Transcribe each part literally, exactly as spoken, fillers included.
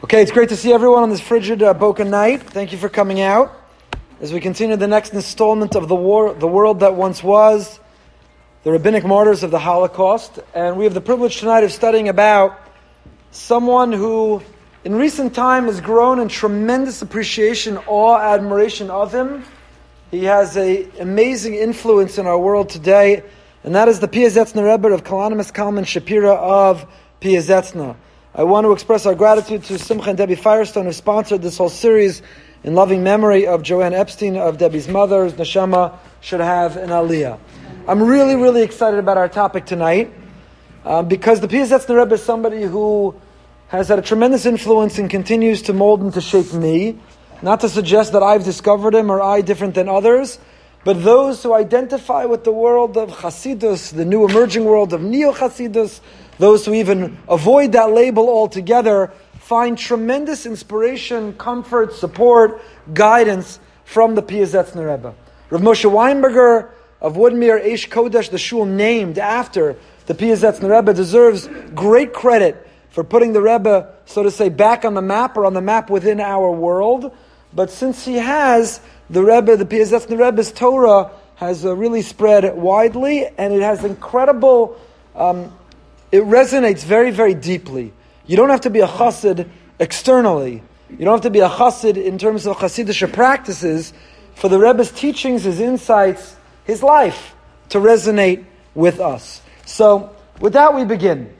Okay, it's great to see everyone on this frigid uh, Boca night. Thank you for coming out. As we continue the next installment of the war, the world that once was, the rabbinic martyrs of the Holocaust. And we have the privilege tonight of studying about someone who, in recent time, has grown in tremendous appreciation, awe, admiration of him. He has an amazing influence in our world today, and that is the Piazetzner Rebbe of Kalonymus Kalman Shapira of Piazetzner. I want to express our gratitude to Simcha and Debbie Firestone, who sponsored this whole series in loving memory of Joanne Epstein, of Debbie's mother. Neshama should have an aliyah. I'm really, really excited about our topic tonight uh, because the Piazetzner Rebbe is somebody who has had a tremendous influence and continues to mold and to shape me. Not to suggest that I've discovered him or I different than others, but those who identify with the world of Hasidus, the new emerging world of Neo-Hasidus, those who even avoid that label altogether, find tremendous inspiration, comfort, support, guidance from the Piazetzner Rebbe. Rav Moshe Weinberger of Woodmere Eish Kodesh, the shul named after the Piazetzner Rebbe, deserves great credit for putting the Rebbe, so to say, back on the map or on the map within our world. But since he has, the Rebbe, the Piazetzner Rebbe's Torah has uh, really spread widely, and it has incredible, um, it resonates very, very deeply. You don't have to be a chassid externally. You don't have to be a chassid in terms of chassidish practices for the Rebbe's teachings, his insights, his life to resonate with us. So, with that we begin.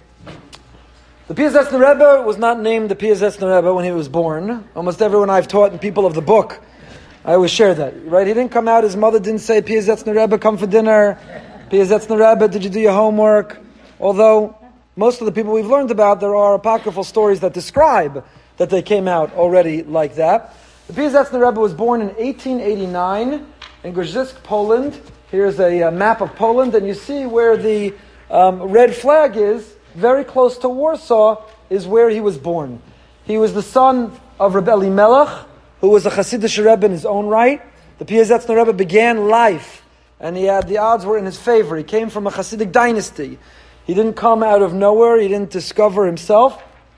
The Piazetzner Rebbe was not named the Piazetzner Rebbe when he was born. Almost everyone I've taught and people of the book, I always share that, right? He didn't come out, his mother didn't say, Piazetzner Rebbe, come for dinner. Piazetzner Rebbe, did you do your homework? Although, most of the people we've learned about, there are apocryphal stories that describe that they came out already like that. The Piazetzner Rebbe was born in eighteen eighty-nine in Górzysk, Poland. Here's a, a map of Poland, and you see where the um, red flag is. Very close to Warsaw is where he was born. He was the son of Rebbe Elimelech, who was a Hasidic Rebbe in his own right. The Piazetzner Rebbe began life, and he had the odds were in his favor. He came from a Hasidic dynasty. He didn't come out of nowhere. He didn't discover himself.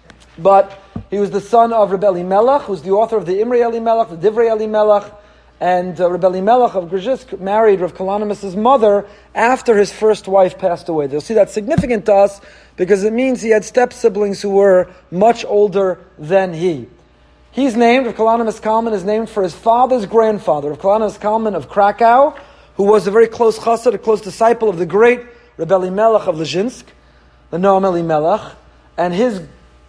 But he was the son of Rebbe Elimelech, who's the author of the Imrei Elimelech, the Divrei Elimelech. And uh, Rebbe Elimelech of Górzysk married Rav Kalonymus' mother after his first wife passed away. They'll see that's significant to us because it means he had step-siblings who were much older than he. He's named, Rav Kalonymus Kalman is named for his father's grandfather, Rav Kalonymus Kalman of Krakow, who was a very close chassid, a close disciple of the great Rebbe Elimelech of Lezhinsk, the Noam Elimelech, and his,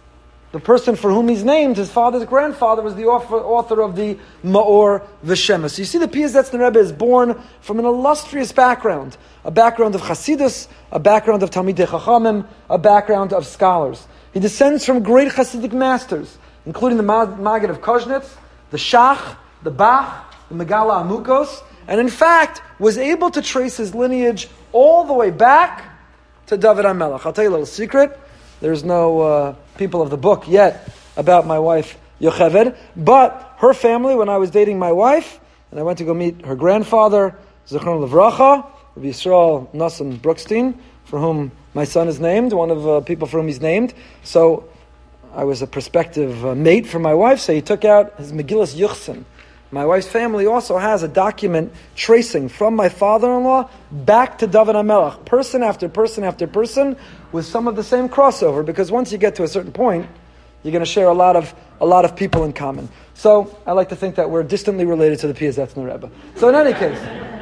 the person for whom he's named, his father's grandfather, was the author, author of the Ma'or V'Shemes. So you see the Piazetzner Rebbe is born from an illustrious background, a background of Chasidus, a background of Talmidei Chachamim, a background of scholars. He descends from great Hasidic masters, including the Maggid of Koznitz, the Shach, the Bach, the Megala Amukos, and in fact was able to trace his lineage all the way back to David HaMelech. I'll tell you a little secret. There's no uh, people of the book yet about my wife Yocheved, but her family, when I was dating my wife, and I went to go meet her grandfather, Zichron Levracha, Rabbi Yisrael Nassim Brookstein, for whom my son is named, one of the uh, people for whom he's named. So I was a prospective uh, mate for my wife, so he took out his Megillas Yuchsin. My wife's family also has a document tracing from my father-in-law back to David HaMelech, person after person after person, with some of the same crossover, because once you get to a certain point, you're going to share a lot of a lot of people in common. So I like to think that we're distantly related to the Piazetzner Rebbe. So in any case,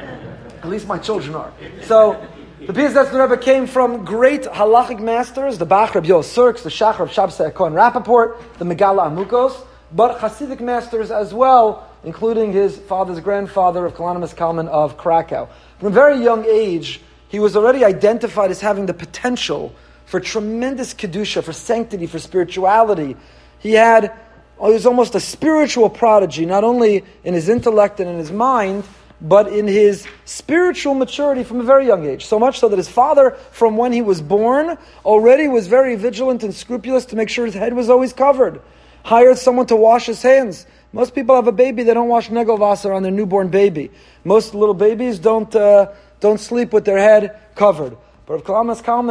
at least my children are. So the Piazetzner Rebbe came from great halachic masters, the Bach Reb Yoel Sirks, the Shach Reb Shabsai Cohen Rappaport, the Megala Amukos, but Hasidic masters as well, including his father's grandfather of Kalonymus Kalman of Krakow. From a very young age, he was already identified as having the potential for tremendous kedusha, for sanctity, for spirituality. He had, he was almost a spiritual prodigy, not only in his intellect and in his mind, but in his spiritual maturity from a very young age. So much so that his father, from when he was born, already was very vigilant and scrupulous to make sure his head was always covered. Hired someone to wash his hands. Most people have a baby, they don't wash negelwasser on their newborn baby. Most little babies don't uh, don't sleep with their head covered. But Rav Kalonymus Kalman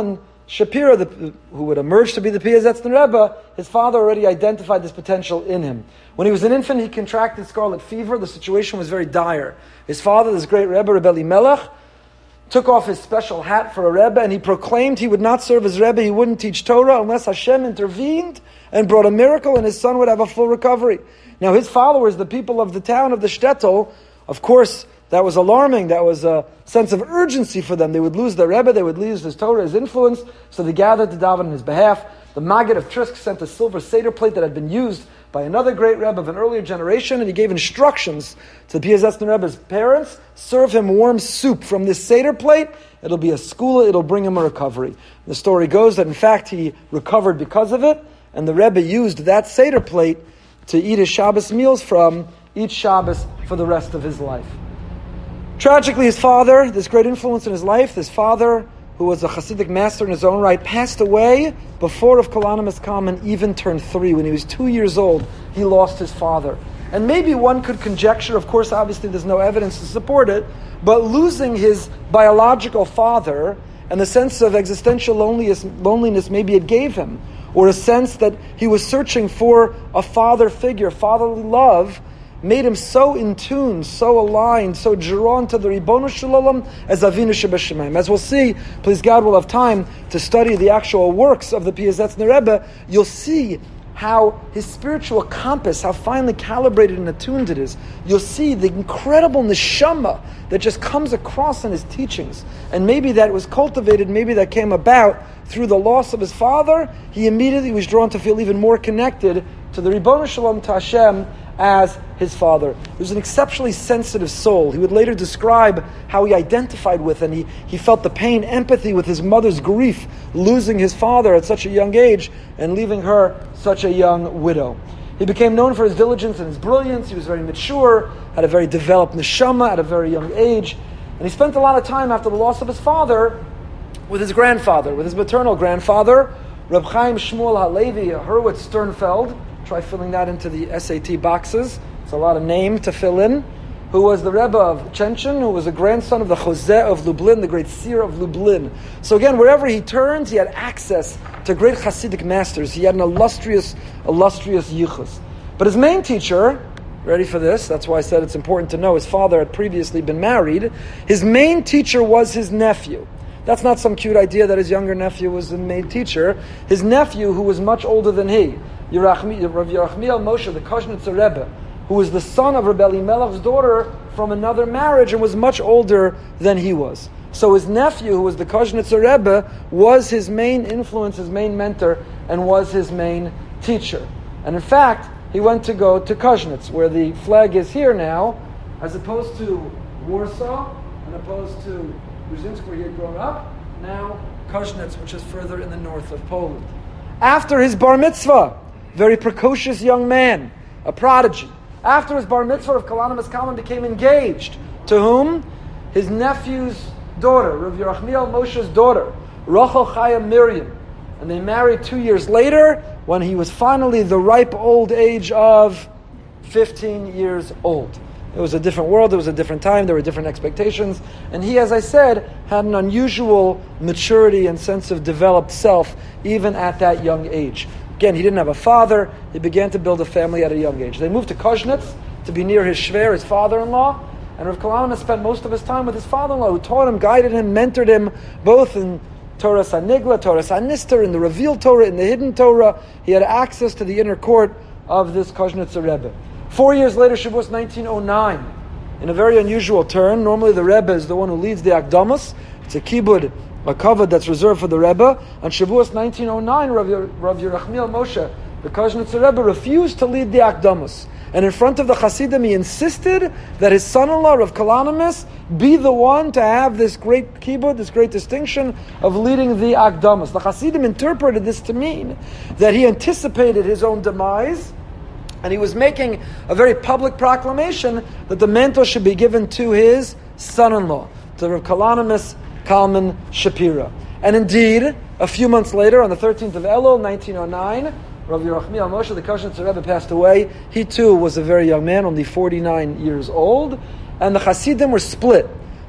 Shapira, the, who would emerge to be the Piazetzner Rebbe, his father already identified this potential in him. When he was an infant, he contracted scarlet fever. The situation was very dire. His father, this great Rebbe, Rebbe Elimelech, took off his special hat for a Rebbe, and he proclaimed he would not serve as Rebbe, he wouldn't teach Torah unless Hashem intervened and brought a miracle, and his son would have a full recovery. Now his followers, the people of the town of the shtetl, of course, that was alarming. That was a sense of urgency for them. They would lose their Rebbe, they would lose his Torah, his influence, so they gathered to daven on his behalf. The Maggid of Trisk sent a silver Seder plate that had been used by another great Rebbe of an earlier generation, and he gave instructions to the Piazetzner Rebbe's parents: serve him warm soup from this Seder plate. It'll be a skula, it'll bring him a recovery. The story goes that in fact he recovered because of it, and the Rebbe used that Seder plate to eat his Shabbos meals from each Shabbos for the rest of his life. Tragically, his father, this great influence in his life, this father, who was a Hasidic master in his own right, passed away before Rav Kalanimus Kalman even turned three. When he was two years old, he lost his father. And maybe one could conjecture, of course, obviously there's no evidence to support it, but losing his biological father and the sense of existential loneliness, loneliness maybe it gave him, or a sense that he was searching for a father figure, fatherly love, made him so in tune, so aligned, so drawn to the Ribono Shel Olam as Avinu Shebashamayim. As we'll see, please God, we'll have time to study the actual works of the Piazetzner Rebbe. You'll see how his spiritual compass, how finely calibrated and attuned it is. You'll see the incredible neshama that just comes across in his teachings. And maybe that was cultivated, maybe that came about through the loss of his father. He immediately was drawn to feel even more connected to the Ribono Shel Olam, to Hashem, as his father. He was an exceptionally sensitive soul. He would later describe how he identified with and he, he felt the pain, empathy with his mother's grief, losing his father at such a young age and leaving her such a young widow. He became known for his diligence and his brilliance. He was very mature, had a very developed neshama at a very young age, and he spent a lot of time after the loss of his father with his grandfather, with his maternal grandfather, Reb Chaim Shmuel Halevi Hurwitz Sternfeld. Try filling that into the S A T boxes. It's a lot of name to fill in. Who was the Rebbe of Chechnya, who was a grandson of the Chozeh of Lublin, the great seer of Lublin. So again, wherever he turned, he had access to great Hasidic masters. He had an illustrious, illustrious yichus. But his main teacher, ready for this? That's why I said it's important to know his father had previously been married. His main teacher was his nephew. That's not some cute idea that his younger nephew was the main teacher. His nephew, who was much older than he, Rav Yerachmiel Moshe, the Kozhnitzer Rebbe, who was the son of Rebbe Elimelech's daughter from another marriage and was much older than he was. So his nephew, who was the Kozhnitzer Rebbe, was his main influence, his main mentor, and was his main teacher. And in fact, he went to go to Koznitz, where the flag is here now, as opposed to Warsaw, and opposed to Brzezinsk, where he had grown up, now Koznitz, which is further in the north of Poland. After his bar mitzvah, very precocious young man, a prodigy. After his bar mitzvah, Rav Kalanimus Kalman became engaged. To whom? His nephew's daughter, Rav Yerachmiel Moshe's daughter, Rachel Chaya Miriam. And they married two years later, when he was finally the ripe old age of fifteen years old. It was a different world, it was a different time, there were different expectations. And he, as I said, had an unusual maturity and sense of developed self, even at that young age. Again, he didn't have a father. He began to build a family at a young age. They moved to Koznitz to be near his shver, his father-in-law. And Rav Kalanimus spent most of his time with his father-in-law, who taught him, guided him, mentored him, both in Torah Sanigla, Torah Sanister, in the revealed Torah, in the hidden Torah. He had access to the inner court of this Koznitzer Rebbe. Four years later, Shavuos nineteen oh nine, in a very unusual turn. Normally the Rebbe is the one who leads the Akdamas. It's a kibbud, a kavod that's reserved for the Rebbe. On Shavuos nineteen oh nine, Rav, Rav Yerachmiel Moshe, the Koznitzer Rebbe, refused to lead the Akdamas. And in front of the Hasidim, he insisted that his son-in-law, Rav Kalanimus, be the one to have this great kibbud, this great distinction of leading the Akdamas. The Hasidim interpreted this to mean that he anticipated his own demise, and he was making a very public proclamation that the mantle should be given to his son-in-law, to Rav Kalanimus Kalman Shapira. And indeed, a few months later, on the thirteenth of Elul, nineteen oh nine, Rav Yerachmiel Moshe, the Koznitzer Rebbe, passed away. He too was a very young man, only forty-nine years old. And the Hasidim were split.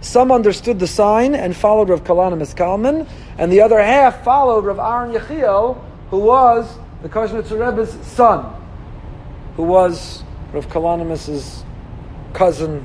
Some understood the sign and followed Rav Kalanimus Kalman, and the other half followed Rav Aaron Yechiel, who was the Kozhnitzer Rebbe's son, who was Rav Kalanimus's cousin,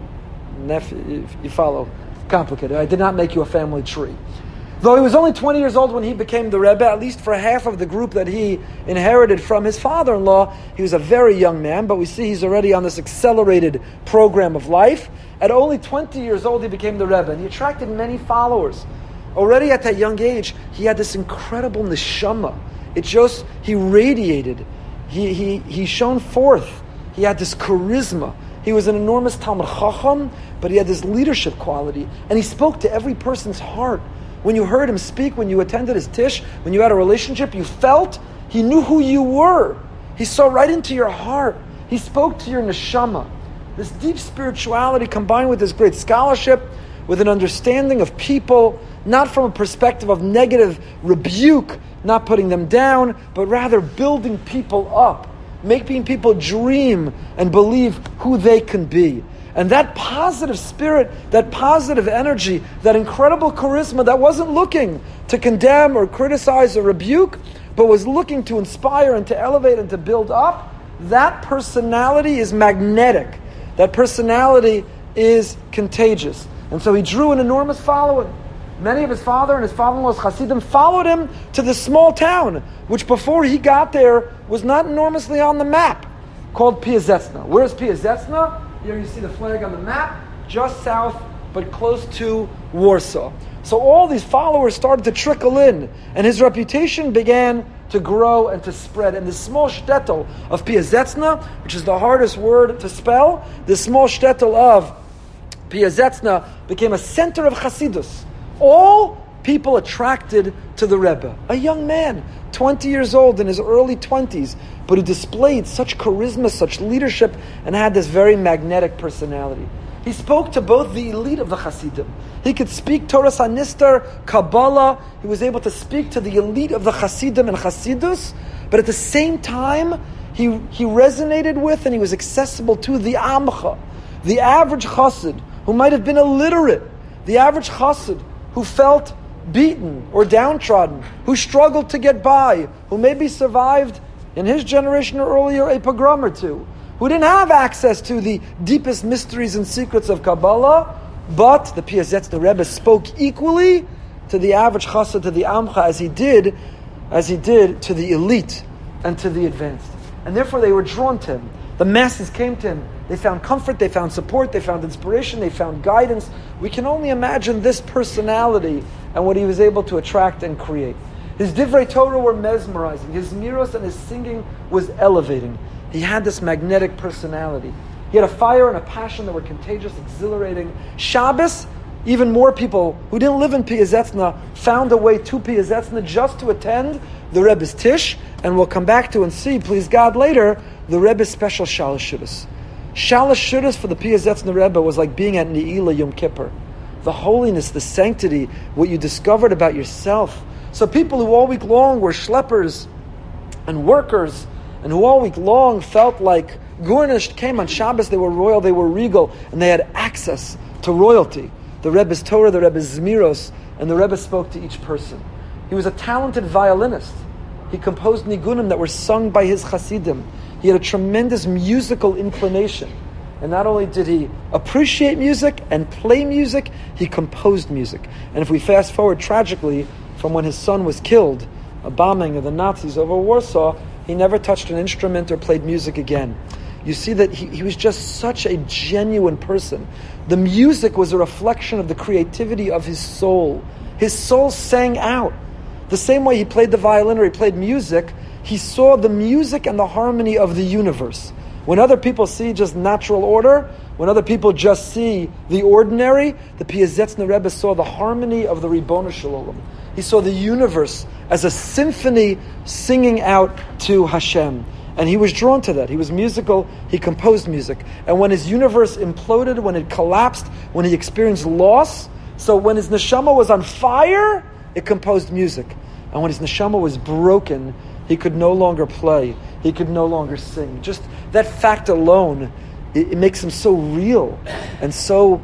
nephew. You follow? Complicated. I did not make you a family tree. Though he was only twenty years old when he became the Rebbe, at least for half of the group that he inherited from his father-in-law, he was a very young man, but we see he's already on this accelerated program of life. At only twenty years old, he became the Rebbe, and he attracted many followers. Already at that young age, he had this incredible neshama. It just, he radiated. He, he, he shone forth. He had this charisma. He was an enormous Talmud Chacham, but he had this leadership quality, and he spoke to every person's heart. When you heard him speak, when you attended his tish, when you had a relationship, you felt he knew who you were. He saw right into your heart. He spoke to your neshama. This deep spirituality combined with this great scholarship, with an understanding of people, not from a perspective of negative rebuke, not putting them down, but rather building people up, making people dream and believe who they can be. And that positive spirit, that positive energy, that incredible charisma that wasn't looking to condemn or criticize or rebuke, but was looking to inspire and to elevate and to build up, that personality is magnetic. That personality is contagious. And so he drew an enormous following. Many of his father and his father-in-law's Hasidim followed him to this small town, which before he got there was not enormously on the map, called Piazetzna. Where's Piazetzna? Here you see the flag on the map, just south, but close to Warsaw. So all these followers started to trickle in, and his reputation began to grow and to spread. And this small shtetl of Piazetzna, which is the hardest word to spell, this small shtetl of Piazetzna became a center of Chasidus. All people attracted to the Rebbe. A young man, twenty years old, in his early twenties, but who displayed such charisma, such leadership, and had this very magnetic personality. He spoke to both the elite of the Hasidim. He could speak Torah Hanistar, Kabbalah. He was able to speak to the elite of the Hasidim and Hasidus, but at the same time, he, he resonated with and he was accessible to the Amcha, the average Chassid, who might have been illiterate, the average Chassid, who felt beaten or downtrodden, who struggled to get by, who maybe survived in his generation or earlier a pogrom or two, who didn't have access to the deepest mysteries and secrets of Kabbalah, but the Piazetzna Rebbe spoke equally to the average chassid, to the Amcha, as he did, as he did to the elite and to the advanced. And therefore they were drawn to him. The masses came to him. They found comfort, they found support, they found inspiration, they found guidance. We can only imagine this personality and what he was able to attract and create. His Divrei Torah were mesmerizing. His miros and his singing was elevating. He had this magnetic personality. He had a fire and a passion that were contagious, exhilarating. Shabbos, even more people who didn't live in Piazetzna found a way to Piazetzna just to attend the Rebbe's Tish, and we'll come back to and see, please God, later, the Rebbe's special Shalosh Shudas. Shalosh Shudas for the Piazetzna Rebbe was like being at Ne'ilah Yom Kippur. The holiness, the sanctity, what you discovered about yourself. So people who all week long were schleppers and workers, and who all week long felt like Gurnished came on Shabbos, they were royal, they were regal, and they had access to royalty. The Rebbe's Torah, the Rebbe's Zmiros, and the Rebbe spoke to each person. He was a talented violinist. He composed nigunim that were sung by his Hasidim. He had a tremendous musical inclination. And not only did he appreciate music and play music, he composed music. And if we fast forward tragically from when his son was killed, a bombing of the Nazis over Warsaw, he never touched an instrument or played music again. You see that he, he was just such a genuine person. The music was a reflection of the creativity of his soul. His soul sang out. The same way he played the violin or he played music, he saw the music and the harmony of the universe. When other people see just natural order, when other people just see the ordinary, the Piazetzna Rebbe saw the harmony of the Ribono Shel Olam. He saw the universe as a symphony singing out to Hashem. And he was drawn to that. He was musical, he composed music. And when his universe imploded, when it collapsed, when he experienced loss, so when his neshama was on fire, it composed music. And when his neshama was broken, he could no longer play. He could no longer sing. Just that fact alone, it, it makes him so real and so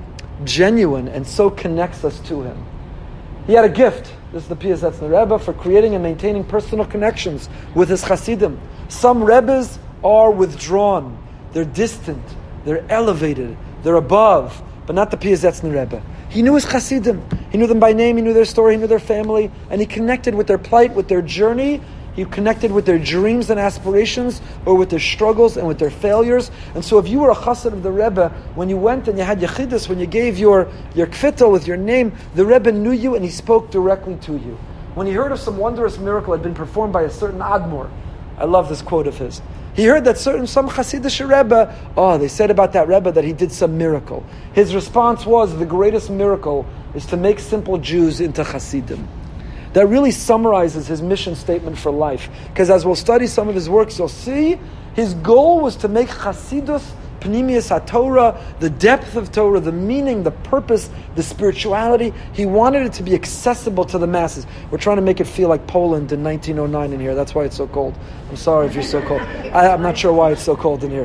genuine and so connects us to him. He had a gift, this is the Piasetzner Rebbe, for creating and maintaining personal connections with his Hasidim. Some Rebbes are withdrawn, they're distant, they're elevated, they're above, but not the Piasetzner Rebbe. He knew his Hasidim, he knew them by name, he knew their story, he knew their family, and he connected with their plight, with their journey. He connected with their dreams and aspirations, or with their struggles and with their failures. And so if you were a chassid of the Rebbe, when you went and you had yechidus, when you gave your, your kfittel with your name, the Rebbe knew you and he spoke directly to you. When he heard of some wondrous miracle had been performed by a certain Admor, I love this quote of his. He heard that certain some Hasidic Rebbe, oh, they said about that Rebbe that he did some miracle. His response was, the greatest miracle is to make simple Jews into Hasidim. That really summarizes his mission statement for life. Because as we'll study some of his works, you'll see his goal was to make Chasidus, Pnimius HaTorah, the depth of Torah, the meaning, the purpose, the spirituality. He wanted it to be accessible to the masses. We're trying to make it feel like Poland in nineteen oh nine in here. That's why it's so cold. I'm sorry if you're so cold. I, I'm not sure why it's so cold in here.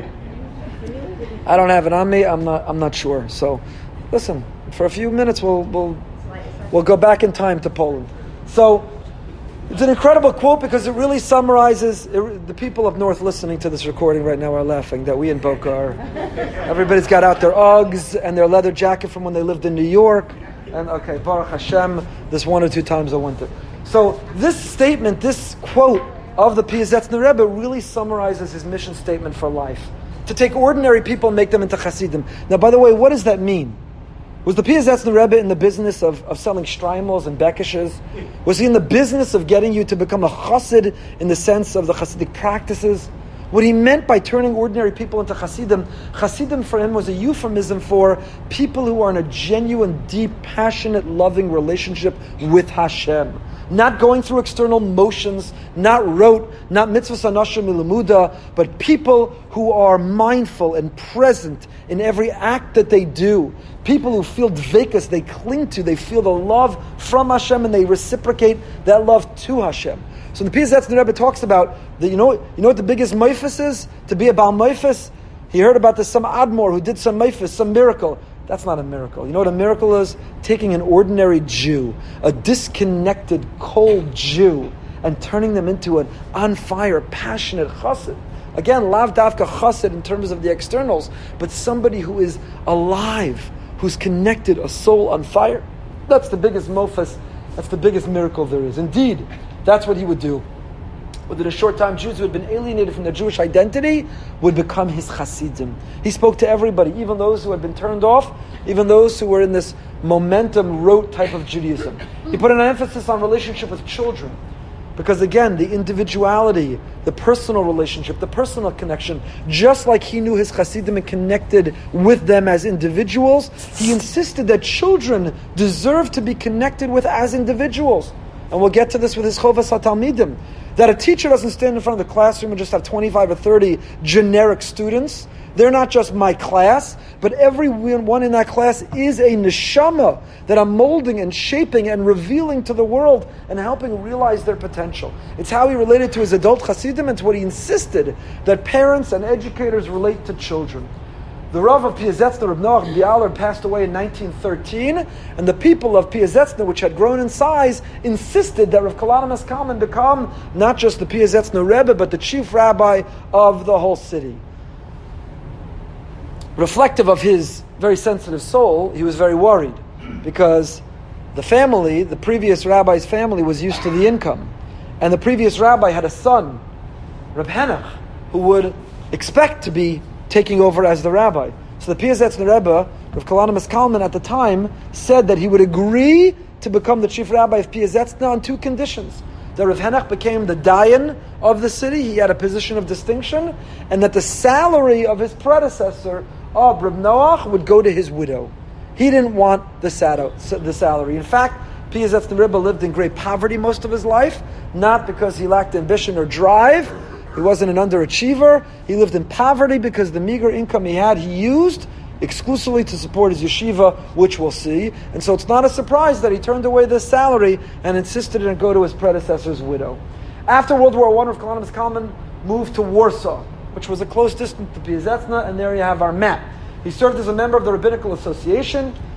I don't have it on me. I'm not. I'm not sure. So, listen. For a few minutes, we'll we'll we'll go back in time to Poland. So, it's an incredible quote because it really summarizes, it, the people up north listening to this recording right now are laughing that we in Boca are, everybody's got out their Uggs and their leather jacket from when they lived in New York, and okay, Baruch Hashem, this one or two times a winter. So this statement, this quote of the Piasetzner Rebbe really summarizes his mission statement for life. To take ordinary people and make them into Hasidim. Now, by the way, what does that mean? Was the Piasetzner Rebbe in the business of, of selling streimels and bekishes? Was he in the business of getting you to become a chassid in the sense of the Hasidic practices? What he meant by turning ordinary people into Hasidim, Hasidim for him was a euphemism for people who are in a genuine, deep, passionate, loving relationship with Hashem. Not going through external motions, not rote, not mitzvahs anashim milamuda, but people who are mindful and present in every act that they do. People who feel dvekas, they cling to, they feel the love from Hashem and they reciprocate that love to Hashem. So the Piasetzner Rebbe talks about, the, you know you know what the biggest meifus is? To be a Baal meifus? He heard about this some Admor who did some meifus, some miracle. That's not a miracle. You know what a miracle is? Taking an ordinary Jew, a disconnected, cold Jew, and turning them into an on-fire, passionate chassid. Again, lav davka chassid in terms of the externals, but somebody who is alive, who's connected, a soul on fire. That's the biggest mofas, that's the biggest miracle there is. Indeed, that's what he would do. Within a short time, Jews who had been alienated from their Jewish identity would become his Hasidim. He spoke to everybody, even those who had been turned off, even those who were in this momentum, rote type of Judaism. He put an emphasis on relationship with children. Because again, the individuality, the personal relationship, the personal connection, just like he knew his Hasidim and connected with them as individuals, he insisted that children deserve to be connected with as individuals. And we'll get to this with his Chovas HaTalmidim. That a teacher doesn't stand in front of the classroom and just have twenty-five or thirty generic students. They're not just my class, but everyone in that class is a neshama that I'm molding and shaping and revealing to the world and helping realize their potential. It's how he related to his adult Hasidim and to what he insisted that parents and educators relate to children. The Rav of Piasetzner, Reb Noach Bialer, passed away in nineteen thirteen, and the people of Piasetzner, which had grown in size, insisted that Rav Kalana Meskalman become not just the Piasetzner Rebbe, but the chief rabbi of the whole city. Reflective of his very sensitive soul, he was very worried, because the family, the previous rabbi's family, was used to the income. And the previous rabbi had a son, Reb Henach, who would expect to be taking over as the rabbi. So the Piasetzner Rebbe, Rav Kalana Meskalman at the time, said that he would agree to become the chief rabbi of Piasetzner on two conditions. That Rav Henach became the dayan of the city, he had a position of distinction, and that the salary of his predecessor, of Reb Noach, would go to his widow. He didn't want the salary. In fact, Piasetzner Rebbe lived in great poverty most of his life, not because he lacked ambition or drive. He wasn't an underachiever. He lived in poverty because the meager income he had, he used exclusively to support his yeshiva, which we'll see. And so it's not a surprise that he turned away this salary and insisted on go to his predecessor's widow. After World War One, Rav Kalana Meskalman moved to Warsaw, which was a close distance to Piasetzner, and there you have our map. He served as a member of the Rabbinical Association.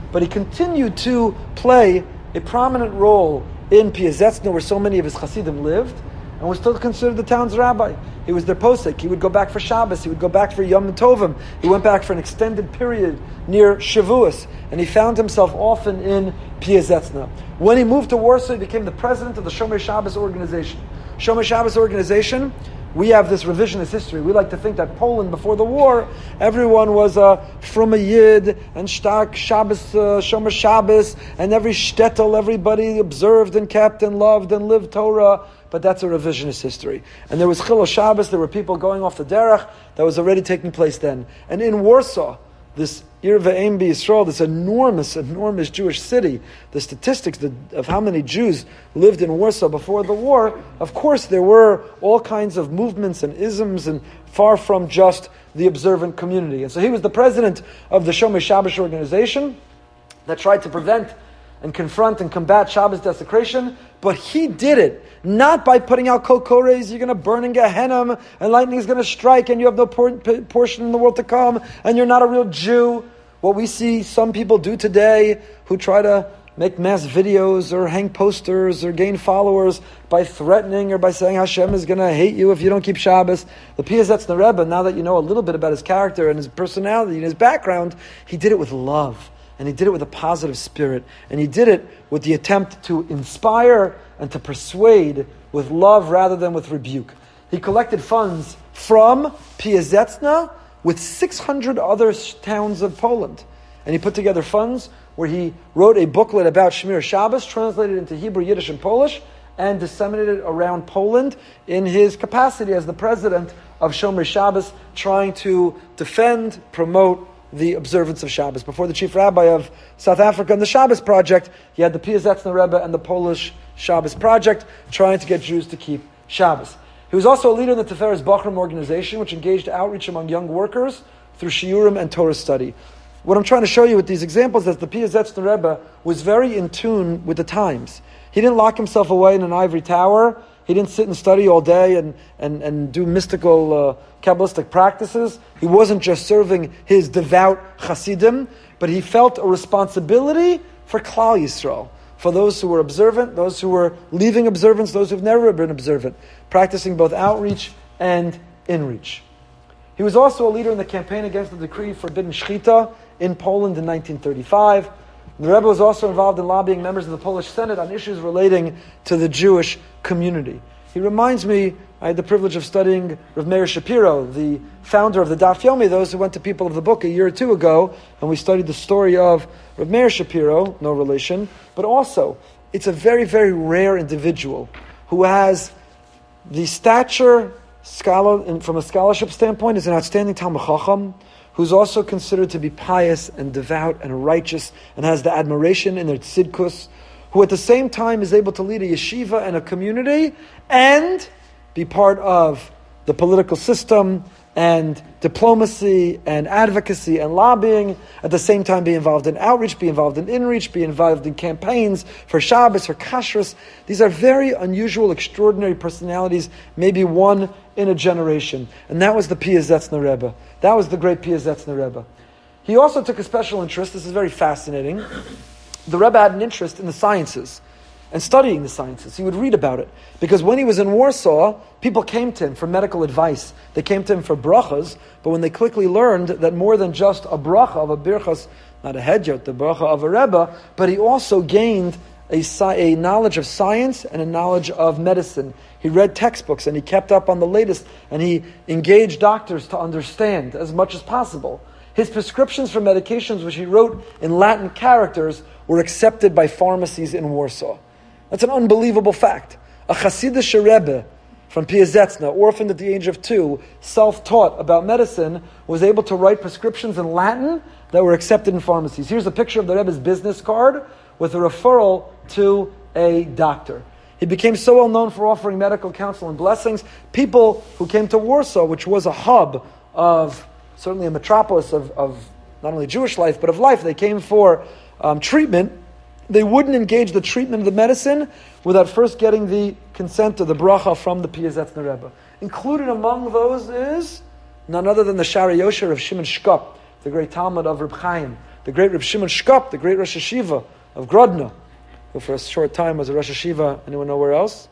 but he continued to play a prominent role in Piazetzna, where so many of his Hasidim lived, and was still considered the town's rabbi. He was their posek. He would go back for Shabbos. He would go back for Yom Tovim. He went back for an extended period near Shavuos, and he found himself often in Piazetzna. When he moved to Warsaw, he became the president of the Shomer Shabbos organization. Shomer Shabbos organization, we have this revisionist history. We like to think that Poland, before the war, everyone was a from a Yid and stark Shabbos, uh, Shomer Shabbos, and every shtetl, everybody observed and kept and loved and lived Torah. But that's a revisionist history. And there was Chilul Shabbos, there were people going off the derech that was already taking place then. And in Warsaw, this Ir Ve'em B'Yisrael, this enormous, enormous Jewish city, the statistics of how many Jews lived in Warsaw before the war, of course there were all kinds of movements and isms, and far from just the observant community. And so he was the president of the Shomer Shabbos organization that tried to prevent and confront and combat Shabbos desecration, but he did it not by putting out kol kores, you're going to burn in Gehenna, and lightning is going to strike, and you have no por- portion in the world to come, and you're not a real Jew. What we see some people do today, who try to make mass videos or hang posters or gain followers by threatening or by saying Hashem is going to hate you if you don't keep Shabbos. The Piazetzna Rebbe, now that you know a little bit about his character and his personality and his background, he did it with love. And he did it with a positive spirit. And he did it with the attempt to inspire and to persuade with love rather than with rebuke. He collected funds from Piazetzna with six hundred other towns of Poland. And he put together funds where he wrote a booklet about Shmir Shabbos, translated into Hebrew, Yiddish, and Polish, and disseminated it around Poland in his capacity as the president of Shomer Shabbos, trying to defend, promote the observance of Shabbos. Before the chief rabbi of South Africa and the Shabbos Project, he had the Piazetzna Rebbe and the Polish Shabbos Project, trying to get Jews to keep Shabbos. He was also a leader in the Tiferes Bachram organization, which engaged outreach among young workers through shiurim and Torah study. What I'm trying to show you with these examples is that the Piazetzna Rebbe was very in tune with the times. He didn't lock himself away in an ivory tower. He didn't sit and study all day and, and, and do mystical uh, Kabbalistic practices. He wasn't just serving his devout Hasidim, but he felt a responsibility for Klal Yisrael, for those who were observant, those who were leaving observance, those who've never been observant, practicing both outreach and inreach. He was also a leader in the campaign against the decree forbidding Shechita in Poland in nineteen thirty-five. The Rebbe was also involved in lobbying members of the Polish Senate on issues relating to the Jewish community. He reminds me, I had the privilege of studying Rav Meir Shapiro, the founder of the Daf Yomi, those who went to People of the Book a year or two ago, and we studied the story of Rav Meir Shapiro, no relation, but also, it's a very, very rare individual who has the stature, scholar, from a scholarship standpoint, is an outstanding Talmid Chacham, who's also considered to be pious and devout and righteous and has the admiration in their tzidkus, who at the same time is able to lead a yeshiva and a community and be part of the political system and diplomacy and advocacy and lobbying, at the same time be involved in outreach, be involved in inreach, be involved in campaigns for Shabbos, for Kashrus. These are very unusual, extraordinary personalities, maybe one in a generation. And that was the Piazetzna Rebbe. That was the great Piazetzna Rebbe. He also took a special interest, this is very fascinating. The Rebbe had an interest in the sciences and studying the sciences. He would read about it. Because when he was in Warsaw, people came to him for medical advice. They came to him for brachas, but when they quickly learned that more than just a bracha of a birchas, not a hedyot, the bracha of a Rebbe, but he also gained a, a knowledge of science and a knowledge of medicine. He read textbooks and he kept up on the latest, and he engaged doctors to understand as much as possible. His prescriptions for medications, which he wrote in Latin characters, were accepted by pharmacies in Warsaw. That's an unbelievable fact. A Hasidic Rebbe from Piazetzna, orphaned at the age of two, self-taught about medicine, was able to write prescriptions in Latin that were accepted in pharmacies. Here's a picture of the Rebbe's business card with a referral to a doctor. He became so well known for offering medical counsel and blessings. People who came to Warsaw, which was a hub of, certainly a metropolis of, of not only Jewish life, but of life, they came for um, treatment. They wouldn't engage the treatment of the medicine without first getting the consent of the bracha from the Piazetzna Rebbe. Included among those is none other than the Shari Yosher of Shimon Shkop, the great Talmud of Reb Chaim, the great Reb Shimon Shkop, the great Rosh Hashiva of Grodno, who for a short time was a Rosh Hashiva, anyone know where else?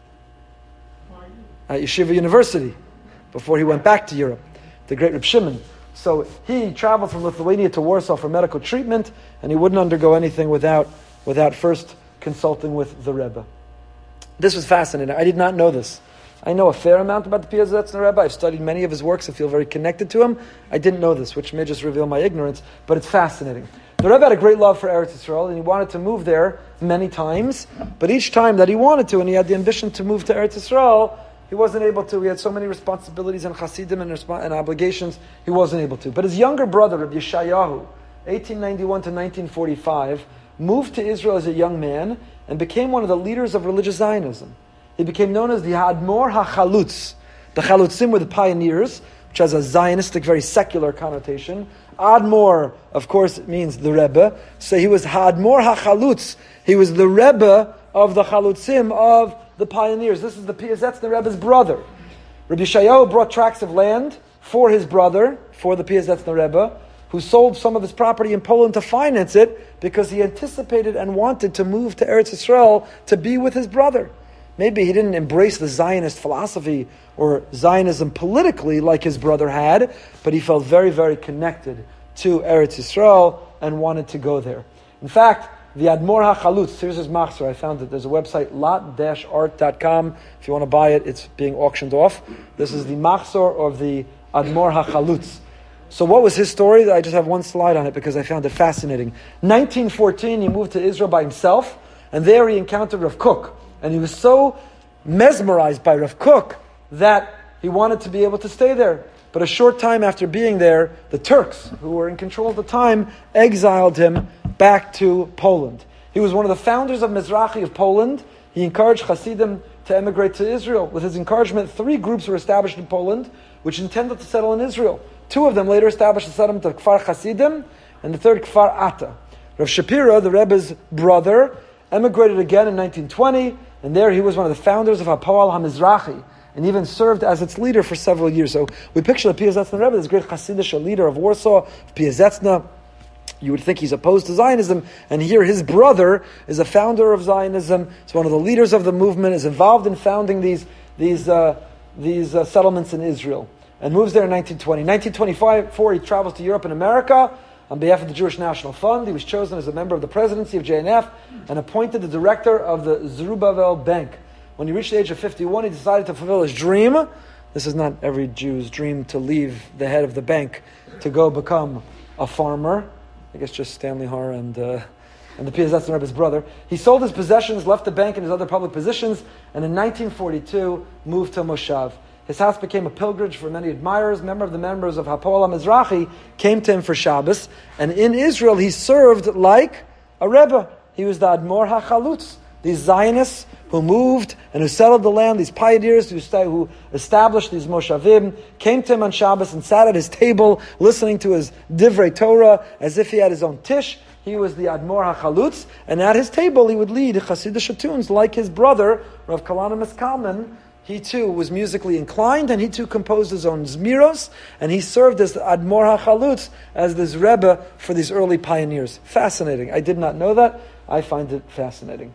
At Yeshiva University, before he went back to Europe, the great Reb Shimon. So he traveled from Lithuania to Warsaw for medical treatment, and he wouldn't undergo anything without, without first consulting with the Rebbe. This was fascinating. I did not know this. I know a fair amount about the Piazetzner Rebbe. I've studied many of his works and feel very connected to him. I didn't know this, which may just reveal my ignorance, but it's fascinating. The Rebbe had a great love for Eretz Yisrael, and he wanted to move there many times, but each time that he wanted to, and he had the ambition to move to Eretz Yisrael, he wasn't able to. He had so many responsibilities and chassidim and, resp- and obligations, he wasn't able to. But his younger brother, Rabbi Yeshayahu, eighteen ninety-one to nineteen forty-five, moved to Israel as a young man and became one of the leaders of religious Zionism. He became known as the Admor HaChalutz. The Chalutzim were the pioneers, which has a Zionistic, very secular connotation. Admor, of course, means the Rebbe. So he was Admor HaChalutz. He was the Rebbe of the Chalutzim, of the pioneers. This is the Piazetzner Rebbe's brother. Rabbi Yeshayahu brought tracts of land for his brother, for the Piazetzner Rebbe, who sold some of his property in Poland to finance it because he anticipated and wanted to move to Eretz Yisrael to be with his brother. Maybe he didn't embrace the Zionist philosophy or Zionism politically like his brother had, but he felt very, very connected to Eretz Yisrael and wanted to go there. In fact, the Admor HaChalutz, here's his machzor, I found it. There's a website, lot dash art dot com. If you want to buy it, it's being auctioned off. This is the machzor of the Admor HaChalutz. So what was his story? I just have one slide on it because I found it fascinating. nineteen fourteen, he moved to Israel by himself, and there he encountered Rav Kook. And he was so mesmerized by Rav Kook that he wanted to be able to stay there. But a short time after being there, the Turks, who were in control at the time, exiled him back to Poland. He was one of the founders of Mizrahi of Poland. He encouraged Hasidim to emigrate to Israel. With his encouragement, three groups were established in Poland, which intended to settle in Israel. Two of them later established the settlement of Kfar Hasidim, and the third Kfar Ata. Rav Shapira, the Rebbe's brother, emigrated again in nineteen twenty, and there he was one of the founders of Hapoel HaMizrahi, and even served as its leader for several years. So we picture the Piazetzner Rebbe, this great Hasidic leader of Warsaw, Piazetzna. You would think he's opposed to Zionism, and here his brother is a founder of Zionism. He's one of the leaders of the movement, is involved in founding these these uh, these uh, settlements in Israel, and moves there in nineteen twenty. nineteen twenty-four, he travels to Europe and America on behalf of the Jewish National Fund. He was chosen as a member of the presidency of J N F and appointed the director of the Zerubbabel Bank. When he reached the age of fifty-one, he decided to fulfill his dream. This is not every Jew's dream, to leave the head of the bank to go become a farmer. I guess just Stanley Har and uh, and the Piazetzner Rebbe's brother. He sold his possessions, left the bank and his other public positions, and in nineteen forty-two moved to Moshav. His house became a pilgrimage for many admirers. Member of the members of Hapoel HaMizrahi came to him for Shabbos, and in Israel he served like a Rebbe. He was the Admor HaChalutz. These Zionists who moved and who settled the land, these pioneers who, st- who established these Moshavim, came to him on Shabbos and sat at his table listening to his Divrei Torah as if he had his own tish. He was the Admor HaChalutz, and at his table he would lead Hasidic tunes like his brother, Rav Kalana Miskalman. He too was musically inclined, and he too composed his own Zmiros, and he served as the Admor HaChalutz, as this Rebbe for these early pioneers. Fascinating. I did not know that. I find it fascinating.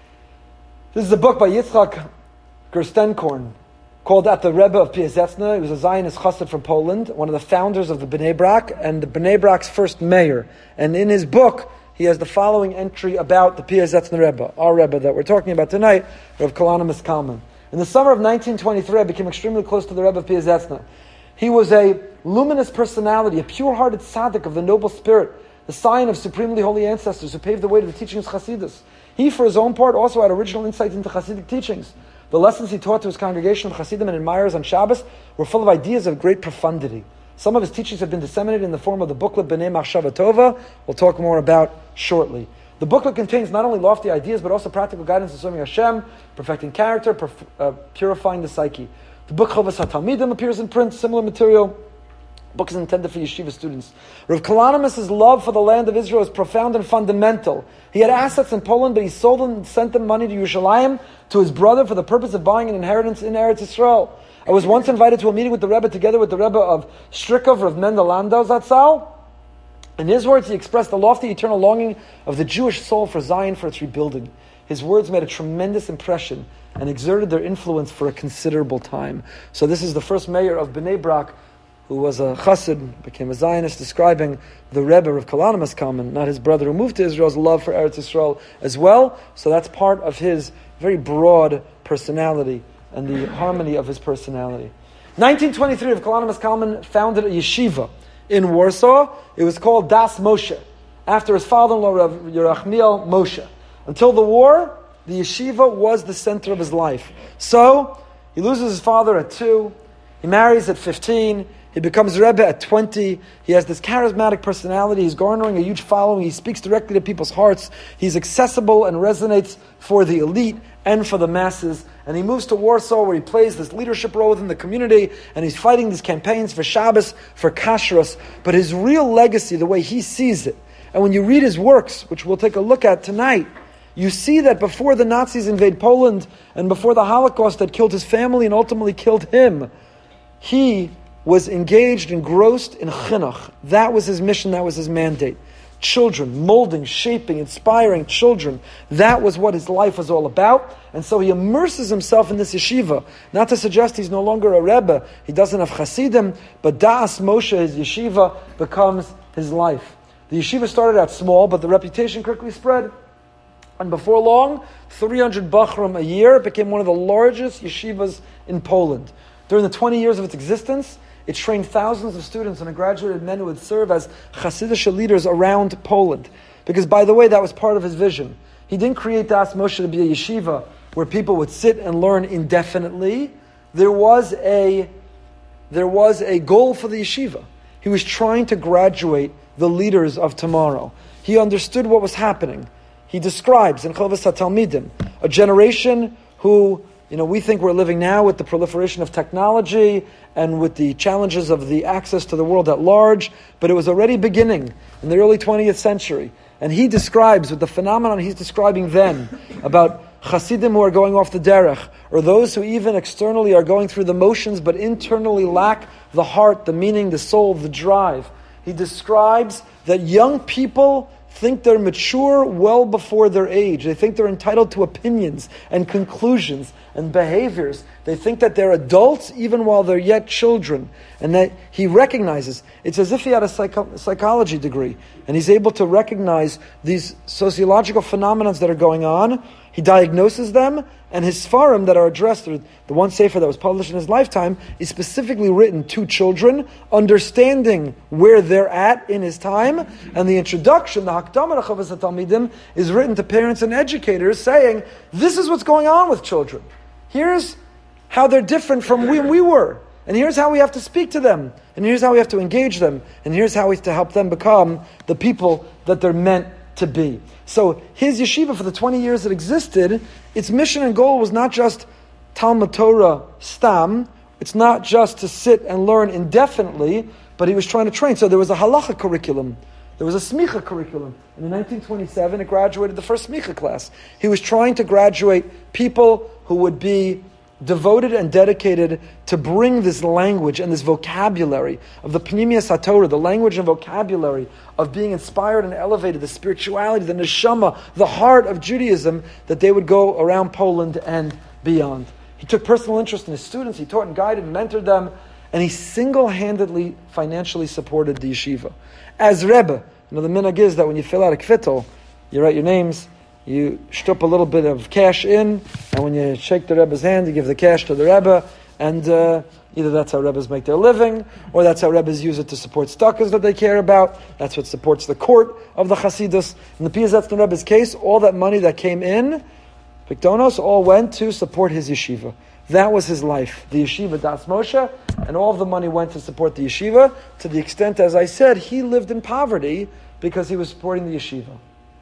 This is a book by Yitzchak Gerstenkorn called At the Rebbe of Piazetzna. He was a Zionist chassid from Poland, one of the founders of the Bnei Brak, and the Bnei Brak's first mayor. And in his book, he has the following entry about the Piazetzna Rebbe, our Rebbe that we're talking about tonight, Rav Kalana Miskalman. In the summer of nineteen twenty-three, I became extremely close to the Rebbe of Piazetzna. He was a luminous personality, a pure-hearted tzaddik of the noble spirit, the sign of supremely holy ancestors who paved the way to the teachings of Chassidus. He, for his own part, also had original insight into Hasidic teachings. The lessons he taught to his congregation of Hasidim and admirers on Shabbos were full of ideas of great profundity. Some of his teachings have been disseminated in the form of the booklet B'nai Machshava Tova, we'll talk more about shortly. The booklet contains not only lofty ideas, but also practical guidance in serving Hashem, perfecting character, perf- uh, purifying the psyche. The book Chovas HaTalmidim appears in print, similar material. The book is intended for yeshiva students. Rav Kalanimus' love for the land of Israel is profound and fundamental. He had assets in Poland, but he sold them and sent them money to Yerushalayim, to his brother, for the purpose of buying an inheritance in Eretz Yisrael. I was once invited to a meeting with the Rebbe, together with the Rebbe of Strikov, Rav Mendel Landau Zatzal, In his words, he expressed the lofty eternal longing of the Jewish soul for Zion, for its rebuilding. His words made a tremendous impression and exerted their influence for a considerable time. So this is the first mayor of Bnei Brak, who was a chassid, became a Zionist, describing the Rebbe of Kalana Kalman, not his brother who moved to Israel's love for Eretz Yisrael as well. So that's part of his very broad personality and the harmony of his personality. nineteen twenty-three, Rav Kalana Kalman founded a yeshiva in Warsaw. It was called Das Moshe, after his father-in-law, Rav Yerachmiel Moshe. Until the war, the yeshiva was the center of his life. So, he loses his father at two, he marries at fifteen, he becomes Rebbe at twenty, he has this charismatic personality, he's garnering a huge following, he speaks directly to people's hearts, he's accessible and resonates for the elite and for the masses, and he moves to Warsaw where he plays this leadership role within the community, and he's fighting these campaigns for Shabbos, for Kashrus, but his real legacy, the way he sees it, and when you read his works, which we'll take a look at tonight, you see that before the Nazis invade Poland and before the Holocaust that killed his family and ultimately killed him, he was engaged, engrossed in chinuch. That was his mission, that was his mandate. Children, molding, shaping, inspiring children. That was what his life was all about. And so he immerses himself in this yeshiva. Not to suggest he's no longer a Rebbe, he doesn't have Hasidim, but Das Moshe, his yeshiva, becomes his life. The yeshiva started out small, but the reputation quickly spread. And before long, three hundred Bachram a year, it became one of the largest yeshivas in Poland. During the twenty years of its existence, it trained thousands of students and graduated men who would serve as Hasidic leaders around Poland. Because, by the way, that was part of his vision. He didn't create Das Moshe to be a yeshiva where people would sit and learn indefinitely. There was a, there was a goal for the yeshiva. He was trying to graduate the leaders of tomorrow. He understood what was happening. He describes in Chovas HaTalmidim a generation who, you know, we think we're living now with the proliferation of technology and with the challenges of the access to the world at large, but it was already beginning in the early twentieth century. And he describes, with the phenomenon he's describing then, about Hasidim who are going off the derech, or those who even externally are going through the motions but internally lack the heart, the meaning, the soul, the drive. He describes that young people think they're mature well before their age. They think they're entitled to opinions and conclusions and behaviors. They think that they're adults even while they're yet children. And that he recognizes, it's as if he had a psycho- psychology degree, and he's able to recognize these sociological phenomena that are going on. He diagnoses them, and his Sfarim that are addressed, the one sefer that was published in his lifetime, is specifically written to children, understanding where they're at in his time, and the introduction, the Hakdamah Chovas HaTalmidim, is written to parents and educators saying, this is what's going on with children. Here's how they're different from when we were, and here's how we have to speak to them, and here's how we have to engage them, and here's how we have to help them become the people that they're meant to be. So his yeshiva, for the twenty years it existed, its mission and goal was not just Talmud Torah stam, it's not just to sit and learn indefinitely, but he was trying to train. So there was a halacha curriculum, there was a smicha curriculum. And in nineteen twenty-seven, it graduated the first smicha class. He was trying to graduate people who would be devoted and dedicated to bring this language and this vocabulary of the Pnimiyas HaTorah, the language and vocabulary of being inspired and elevated, the spirituality, the neshama, the heart of Judaism, that they would go around Poland and beyond. He took personal interest in his students, he taught and guided and mentored them, and he single-handedly financially supported the yeshiva. As Rebbe, you know, the minhag is that when you fill out a kvittel, you write your names, you shtup a little bit of cash in, and when you shake the Rebbe's hand, you give the cash to the Rebbe, and uh, either that's how Rebbes make their living, or that's how Rebbes use it to support stuckas that they care about. That's what supports the court of the Chasidus. In the Piazetzner Rebbe's case, all that money that came in, Pikdonos, all went to support his yeshiva. That was his life, the yeshiva Das Moshe, and all of the money went to support the yeshiva, to the extent, as I said, he lived in poverty because he was supporting the yeshiva.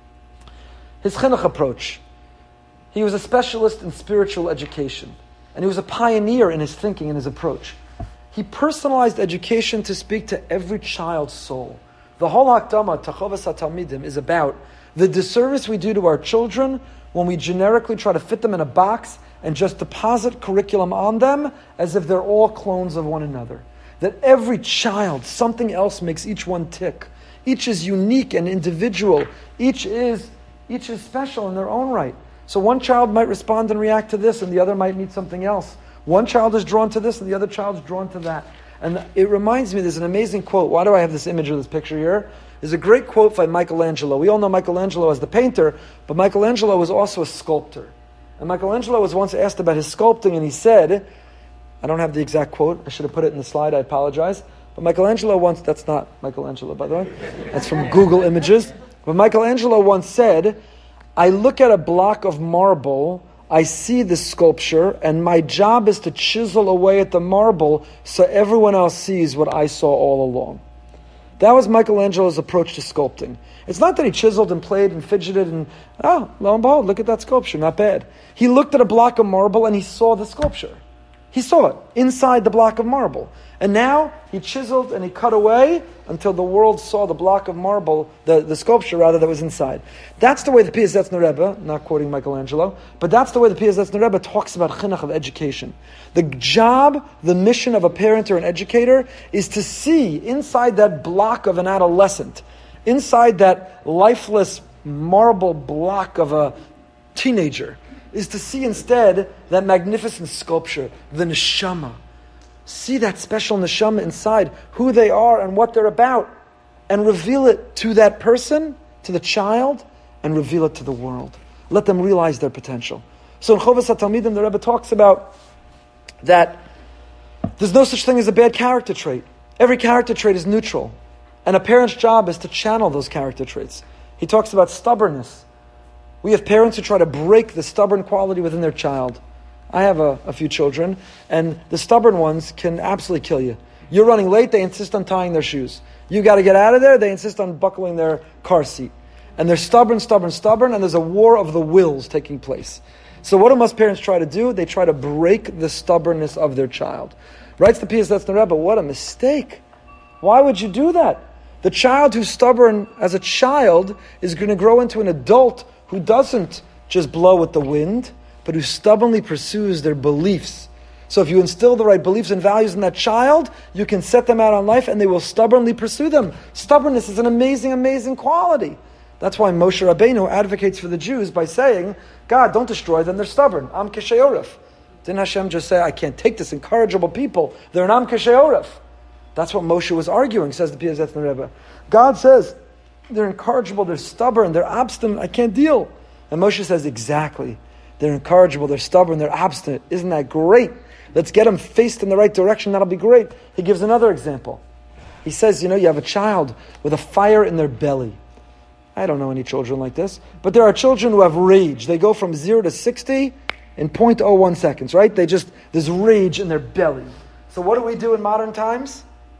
His chinuch approach. He was a specialist in spiritual education, and he was a pioneer in his thinking and his approach. He personalized education to speak to every child's soul. The whole Hakdamah to Chovas HaTalmidim is about the disservice we do to our children when we generically try to fit them in a box and just deposit curriculum on them as if they're all clones of one another. That every child, something else makes each one tick. Each is unique and individual. Each is each is special in their own right. So one child might respond and react to this, and the other might need something else. One child is drawn to this, and the other child is drawn to that. And it reminds me, there's an amazing quote. Why do I have this image of this picture here? There's a great quote by Michelangelo. We all know Michelangelo as the painter, but Michelangelo was also a sculptor. And Michelangelo was once asked about his sculpting, and he said, I don't have the exact quote, I should have put it in the slide, I apologize. But Michelangelo once, that's not Michelangelo, by the way, that's from Google Images. But Michelangelo once said, I look at a block of marble, I see the sculpture, and my job is to chisel away at the marble so everyone else sees what I saw all along. That was Michelangelo's approach to sculpting. It's not that he chiseled and played and fidgeted and, oh, lo and behold, look at that sculpture, not bad. He looked at a block of marble and he saw the sculpture. He saw it inside the block of marble. And now he chiseled and he cut away until the world saw the block of marble, the, the sculpture rather, that was inside. That's the way the Piasetzner Rebbe, not quoting Michelangelo, but that's the way the Piasetzner Rebbe talks about chinuch of education. The job, the mission of a parent or an educator is to see inside that block of an adolescent, inside that lifeless marble block of a teenager, is to see instead that magnificent sculpture, the neshama. See that special neshama inside, who they are and what they're about, and reveal it to that person, to the child, and reveal it to the world. Let them realize their potential. So in Chovas HaTalmidim, the Rebbe talks about that there's no such thing as a bad character trait. Every character trait is neutral, and a parent's job is to channel those character traits. He talks about stubbornness. We have parents who try to break the stubborn quality within their child. I have a, a few children, and the stubborn ones can absolutely kill you. You're running late, they insist on tying their shoes. You got to get out of there, they insist on buckling their car seat. And they're stubborn, stubborn, stubborn, and there's a war of the wills taking place. So what do most parents try to do? They try to break the stubbornness of their child. Writes the Piasetzner Rebbe, what a mistake. Why would you do that? The child who's stubborn as a child is going to grow into an adult who doesn't just blow with the wind, but who stubbornly pursues their beliefs. So if you instill the right beliefs and values in that child, you can set them out on life and they will stubbornly pursue them. Stubbornness is an amazing, amazing quality. That's why Moshe Rabbeinu advocates for the Jews by saying, God, don't destroy them, they're stubborn. Am Keshei Oref. Didn't Hashem just say, I can't take this incorrigible people, they're an Am Keshei Oref. That's what Moshe was arguing, says the Piasetzner Rebbe. God says, they're incorrigible, they're stubborn, they're obstinate, I can't deal. And Moshe says, exactly. They're incorrigible, they're stubborn, they're obstinate. Isn't that great? Let's get them faced in the right direction, that'll be great. He gives another example. He says, you know, you have a child with a fire in their belly. I don't know any children like this, but there are children who have rage. They go from zero to sixty in zero point zero one seconds, right? They just, there's rage in their belly. So what do we do in modern times?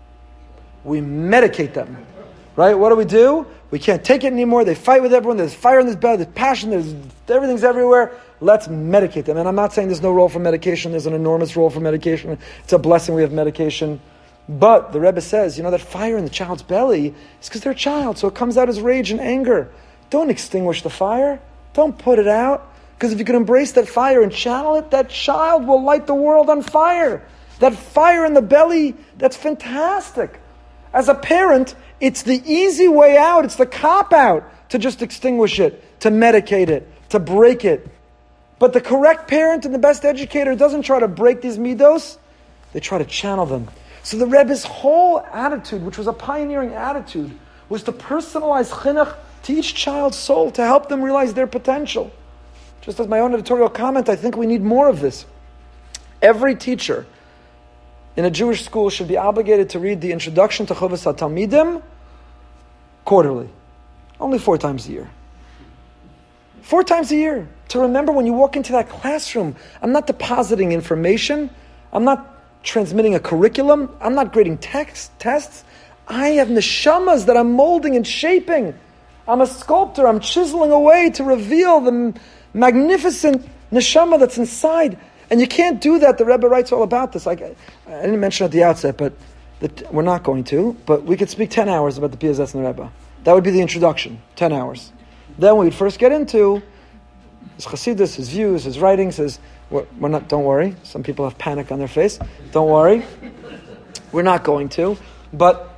We medicate them. Right? What do we do? We can't take it anymore. They fight with everyone. There's fire in this belly. There's passion. There's everything's everywhere. Let's medicate them. And I'm not saying there's no role for medication. There's an enormous role for medication. It's a blessing we have medication. But the Rebbe says, you know, that fire in the child's belly is because they're a child. So it comes out as rage and anger. Don't extinguish the fire. Don't put it out. Because if you can embrace that fire and channel it, that child will light the world on fire. That fire in the belly, that's fantastic. As a parent, it's the easy way out. It's the cop-out to just extinguish it, to medicate it, to break it. But the correct parent and the best educator doesn't try to break these midos. They try to channel them. So the Rebbe's whole attitude, which was a pioneering attitude, was to personalize chinuch to each child's soul, to help them realize their potential. Just as my own editorial comment, I think we need more of this. Every teacher in a Jewish school should be obligated to read the introduction to Chovas HaTalmidim quarterly. Only four times a year. Four times a year. To remember when you walk into that classroom, I'm not depositing information. I'm not transmitting a curriculum. I'm not grading text, tests. I have neshamas that I'm molding and shaping. I'm a sculptor. I'm chiseling away to reveal the magnificent neshama that's inside. And you can't do that. The Rebbe writes all about this. Like, I didn't mention at the outset, but the, we're not going to. But we could speak ten hours about the Piasetzner Rebbe. That would be the introduction, ten hours. Then we'd first get into his Chassidus, his views, his writings, his... We're, we're not, don't worry. Some people have panic on their face. Don't worry. We're not going to. But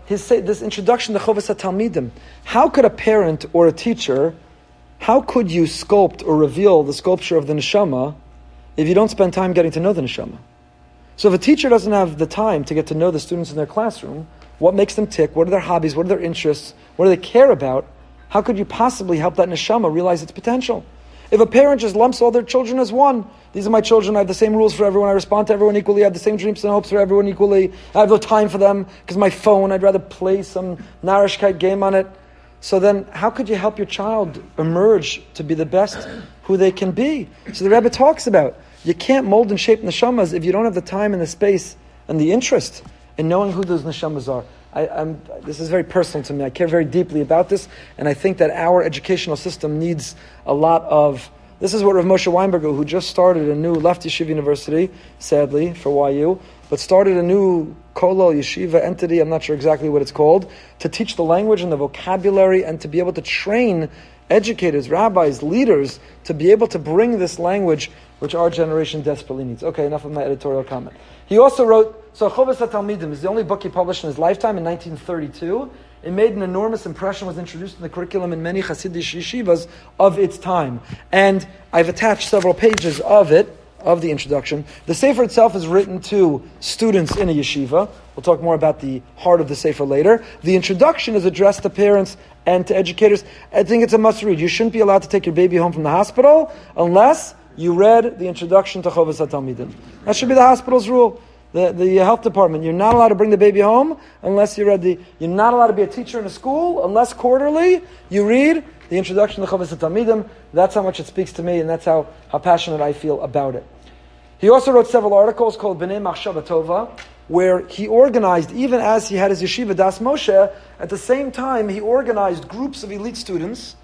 his this introduction to Chovas HaTalmidim. How could a parent or a teacher, how could you sculpt or reveal the sculpture of the neshama if you don't spend time getting to know the neshama? So if a teacher doesn't have the time to get to know the students in their classroom, what makes them tick, what are their hobbies, what are their interests, what do they care about, how could you possibly help that neshama realize its potential? If a parent just lumps all their children as one, these are my children, I have the same rules for everyone, I respond to everyone equally, I have the same dreams and hopes for everyone equally, I have no time for them because my phone, I'd rather play some Narishkeit game on it. So then, how could you help your child emerge to be the best who they can be? So the Rebbe talks about, you can't mold and shape neshamas if you don't have the time and the space and the interest in knowing who those neshamas are. I, I'm, this is very personal to me. I care very deeply about this, and I think that our educational system needs a lot of... This is what Rav Moshe Weinberger, who just started a new left yeshiva university, sadly, for Y U, but started a new Kollel yeshiva entity, I'm not sure exactly what it's called, to teach the language and the vocabulary and to be able to train educators, rabbis, leaders, to be able to bring this language which our generation desperately needs. Okay, enough of my editorial comment. He also wrote, so Chovas HaTalmidim is the only book he published in his lifetime in nineteen thirty-two. It made an enormous impression, was introduced in the curriculum in many Hasidic yeshivas of its time. And I've attached several pages of it, of the introduction. The Sefer itself is written to students in a yeshiva. We'll talk more about the heart of the Sefer later. The introduction is addressed to parents and to educators. I think it's a must read. You shouldn't be allowed to take your baby home from the hospital unless you read the introduction to Chovas HaTalmidim. That should be the hospital's rule. The, the health department, you're not allowed to bring the baby home unless you read the, you're not allowed to be a teacher in a school unless quarterly you read the introduction to Chovas HaTalmidim. That's how much it speaks to me, and that's how, how passionate I feel about it. He also wrote several articles called B'nai Machshava Tova, where he organized, even as he had his yeshiva Das Moshe, at the same time he organized groups of elite students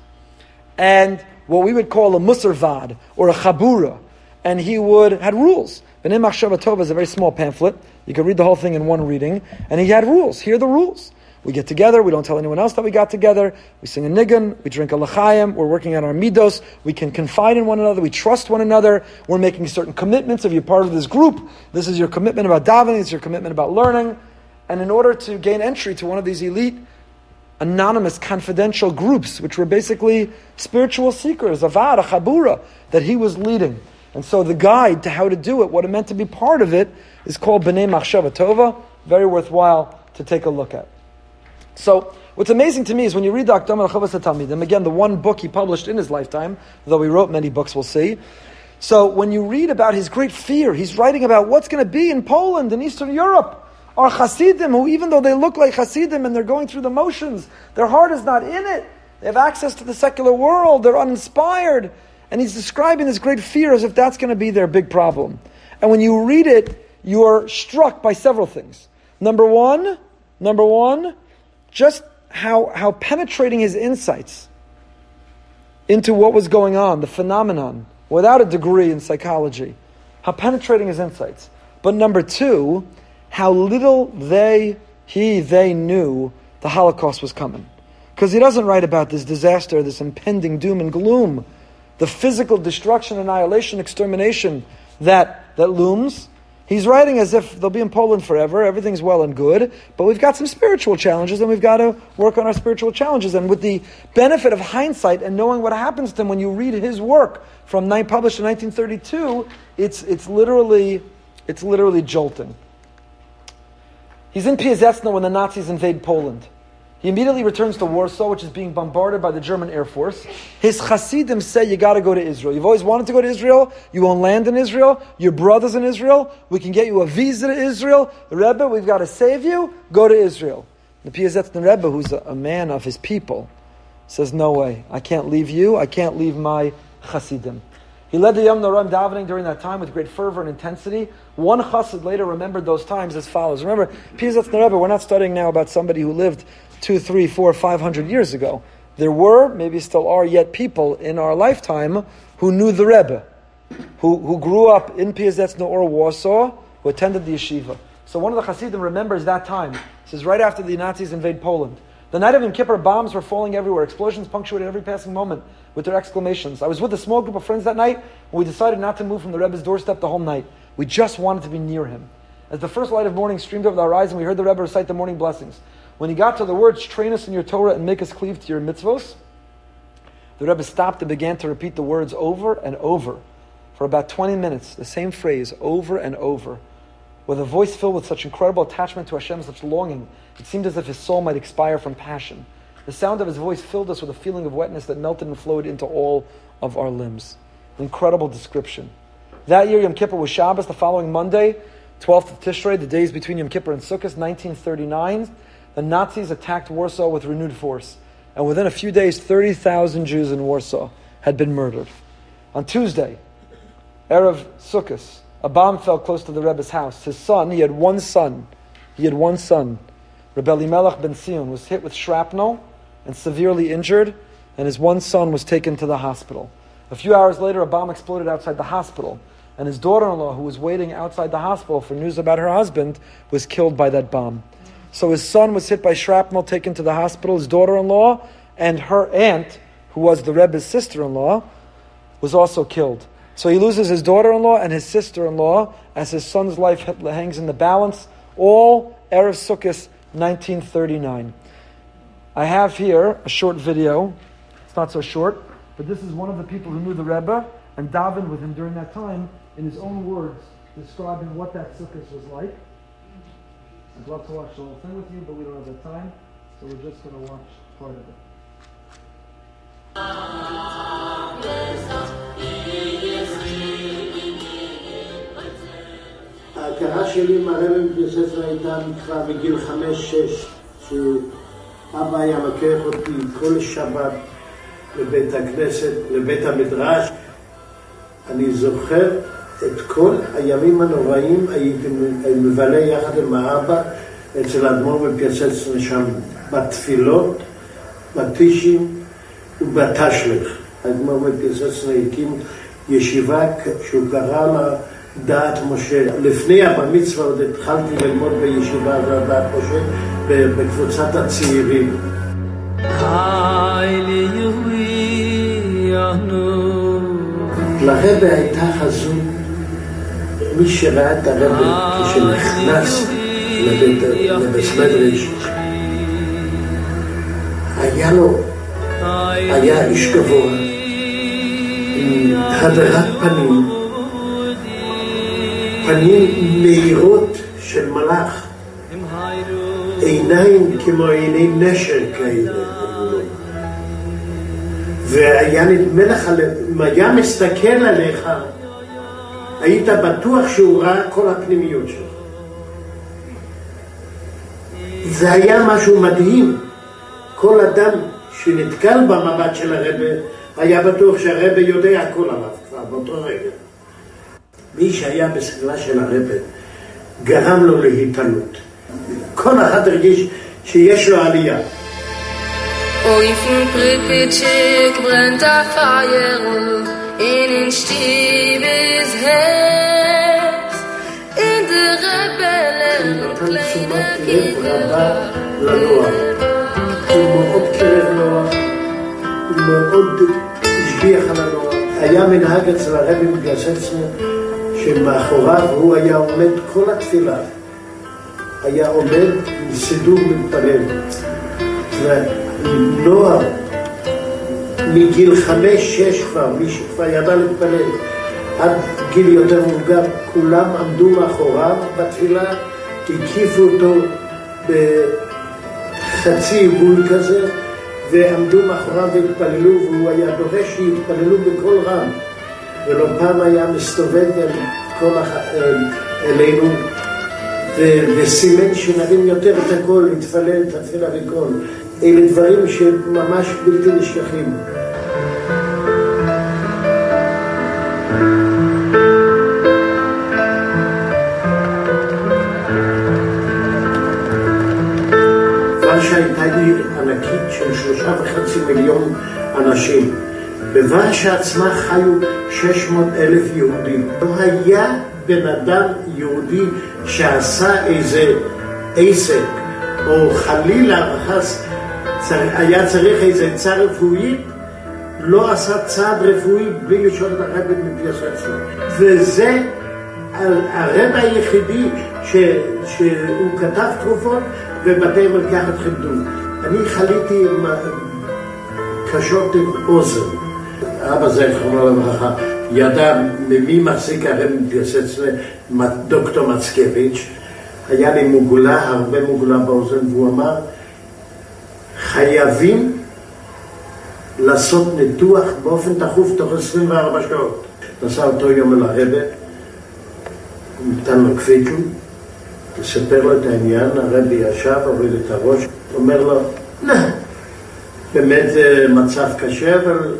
and what we would call a Musar Vad or a Chabura, and he would had rules. B'nai Machshava Tova is a very small pamphlet. You can read the whole thing in one reading. And he had rules. Here are the rules. We get together. We don't tell anyone else that we got together. We sing a niggun. We drink a l'chaim. We're working on our midos. We can confide in one another. We trust one another. We're making certain commitments. If you're part of this group, this is your commitment about davening. It's your commitment about learning. And in order to gain entry to one of these elite, anonymous, confidential groups, which were basically spiritual seekers, avad, a chabura, that he was leading. And so the guide to how to do it, what it meant to be part of it, is called B'nai Machshava Tova. Very worthwhile to take a look at. So what's amazing to me is when you read the Akdama Chovas HaTalmidim, again, the one book he published in his lifetime, though he wrote many books, we'll see. So when you read about his great fear, he's writing about what's going to be in Poland and Eastern Europe. Our Hasidim, who even though they look like Hasidim and they're going through the motions, their heart is not in it. They have access to the secular world. They're uninspired. And he's describing this great fear as if that's going to be their big problem. And when you read it, you are struck by several things. Number one, number one, just how, how penetrating his insights into what was going on, the phenomenon, without a degree in psychology. How penetrating his insights. But number two, how little they, he, they knew the Holocaust was coming. Because he doesn't write about this disaster, this impending doom and gloom, the physical destruction, annihilation, extermination that, that looms. He's writing as if they'll be in Poland forever, everything's well and good, but we've got some spiritual challenges and we've got to work on our spiritual challenges. And with the benefit of hindsight and knowing what happens to him when you read his work from nine, published in nineteen thirty-two, it's it's literally it's literally jolting. He's in Piaseczno when the Nazis invade Poland. He immediately returns to Warsaw, which is being bombarded by the German Air Force. His Hasidim say, you got to go to Israel. You've always wanted to go to Israel. You own land in Israel. Your brother's in Israel. We can get you a visa to Israel. Rebbe, we've got to save you. Go to Israel. The Piaseczno Rebbe, who's a, a man of his people, says, no way. I can't leave you. I can't leave my Hasidim. He led the Yom Noraim davening during that time with great fervor and intensity. One Chassid later remembered those times as follows. Remember, Piaseczno Rebbe, we're not studying now about somebody who lived two, three, four, five hundred years ago. There were, maybe still are yet, people in our lifetime who knew the Rebbe, who, who grew up in Piaseczno or Warsaw, who attended the yeshiva. So one of the Hasidim remembers that time. This is right after the Nazis invade Poland. The night of Yom Kippur, bombs were falling everywhere. Explosions punctuated every passing moment with their exclamations. I was with a small group of friends that night, and we decided not to move from the Rebbe's doorstep the whole night. We just wanted to be near him. As the first light of morning streamed over the horizon, we heard the Rebbe recite the morning blessings. When he got to the words, train us in your Torah and make us cleave to your mitzvos, the Rebbe stopped and began to repeat the words over and over for about twenty minutes, the same phrase over and over, with a voice filled with such incredible attachment to Hashem, such longing. It seemed as if his soul might expire from passion. The sound of his voice filled us with a feeling of wetness that melted and flowed into all of our limbs. Incredible description. That year, Yom Kippur was Shabbos. The following Monday, twelfth of Tishrei, the days between Yom Kippur and Sukkot, nineteen thirty-nine, the Nazis attacked Warsaw with renewed force. And within a few days, thirty thousand Jews in Warsaw had been murdered. On Tuesday, Erev Sukkot, a bomb fell close to the Rebbe's house. His son, he had one son, he had one son, Rebbe Elimelech ben Sion, was hit with shrapnel and severely injured, and his one son was taken to the hospital. A few hours later, a bomb exploded outside the hospital, and his daughter-in-law, who was waiting outside the hospital for news about her husband, was killed by that bomb. So his son was hit by shrapnel, taken to the hospital. His daughter-in-law and her aunt, who was the Rebbe's sister-in-law, was also killed. So he loses his daughter-in-law and his sister-in-law as his son's life hangs in the balance. All Erev Sukkot, nineteen thirty-nine. I have here a short video. It's not so short, but this is one of the people who knew the Rebbe and davened with him during that time in his own words, describing what that Sukkot was like. I'd love to watch the whole thing with you, but we don't have the time, so we're just going to watch part of it. ההכרה שלי עם הרבי מבית הייתה כבר בגיל חמש-שש, שאבא היה לקח אותי כל שבת לבית הכנסת, לבית המדרש. אני זוכר את כל הימים הנוראים, הייתי מבלה יחד עם האבא אצל האדמו"ר מפייסצנה שם בתפילות, בטישים ובתשלך. האדמו"ר מפייסצנה הקים ישיבה שהוא קרא לה דעת משה. לפני הבר מצווה עוד התחלתי ללמוד בישיבה הזאת דעת משה בקבוצת הצעירים. לרבי הייתה חזון, מי שראה את הרבי כשנכנס לבית מדרש, היה לו, היה איש גבוה, עם הדרת פנים, פנים מהירות של מלאך, עיניים כמו עיני נשר כאלה. והיה נדמה לך, אם היה מסתכל עליך, היית בטוח שהוא ראה כל הפנימיות שלך. זה היה משהו מדהים. כל אדם שנתקל במבט של הרבי, היה בטוח שהרבי יודע הכל עליו כבר באותו רגע. מי שהיה בסגלה של הרבי, גרם לו להתעלות. כל אחד הרגיש שיש לו עלייה. Oi von Pripyatschik brennt der Feuer und in den Stiebes Herz in der Rebellen und kleine Kinder. הוא מאוד קרב נוח, הוא מאוד השגיח על הנוח. היה מנהג אצל הרבי מפייסצנה שמאחוריו הוא היה עומד כל התפילה. היה עומד עם סידור מתפלל. נוער מגיל חמש, שש כבר, מי שכבר ידע להתפלל, עד גיל יותר מבוגר, כולם עמדו מאחוריו בתפילה, הקיפו אותו בחצי עיגול כזה, ועמדו מאחוריו והתפללו, והוא היה דורש שהתפללו בכל רם, ולא פעם היה מסתובב אלינו, וסימן שנרים יותר את הכל, להתפלל, את התפילה וכל. אלה דברים שממש בלתי נשכחים. ורשה הייתה עיר ענקית של שלושה וחצי מיליון אנשים. בוורשה עצמה חיו שש מאות אלף יהודים. לא היה בן אדם יהודי שעשה איזה עסק, או חלילה וחס היה צריך איזה צעד רפואי, לא עשה צעד רפואי בלי לשאול את הרבי מפייסצנה. וזה הרבי היחידי ש, שהוא כתב תרופות ובתי מרקחת חידדו. אני חליתי עם קשות עם אוזן. אבא זכרונו לברכה ידע ממי מחזיק הרב פיאסצנה, דוקטור מצקביץ'. היה לי מוגלה, הרבה מוגלה באוזן, והוא אמר, חייבים לעשות ניתוח באופן תכוף תוך עשרים וארבע שעות. נסע אותו יום אל הרבה, נתן לו קפיצ'ו, לספר לו את העניין, הרבי ישב, הוריד את הראש, אומר לו, לא, באמת זה מצב קשה, אבל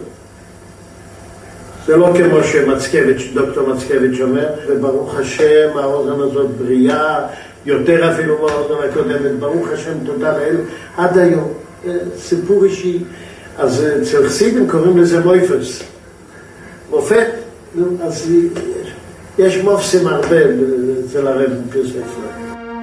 זה לא כמו שמצקביץ', דוקטור מצקביץ' אומר, וברוך השם, האוזן הזאת בריאה, יותר אפילו מהאוזן הקודמת, ברוך השם, תודה לאל, עד היום. סיפור אישי, אז אצל חסידים קוראים לזה מויפס, מופת, אז יש מופסים הרבה אצל הרב פיאסצנה.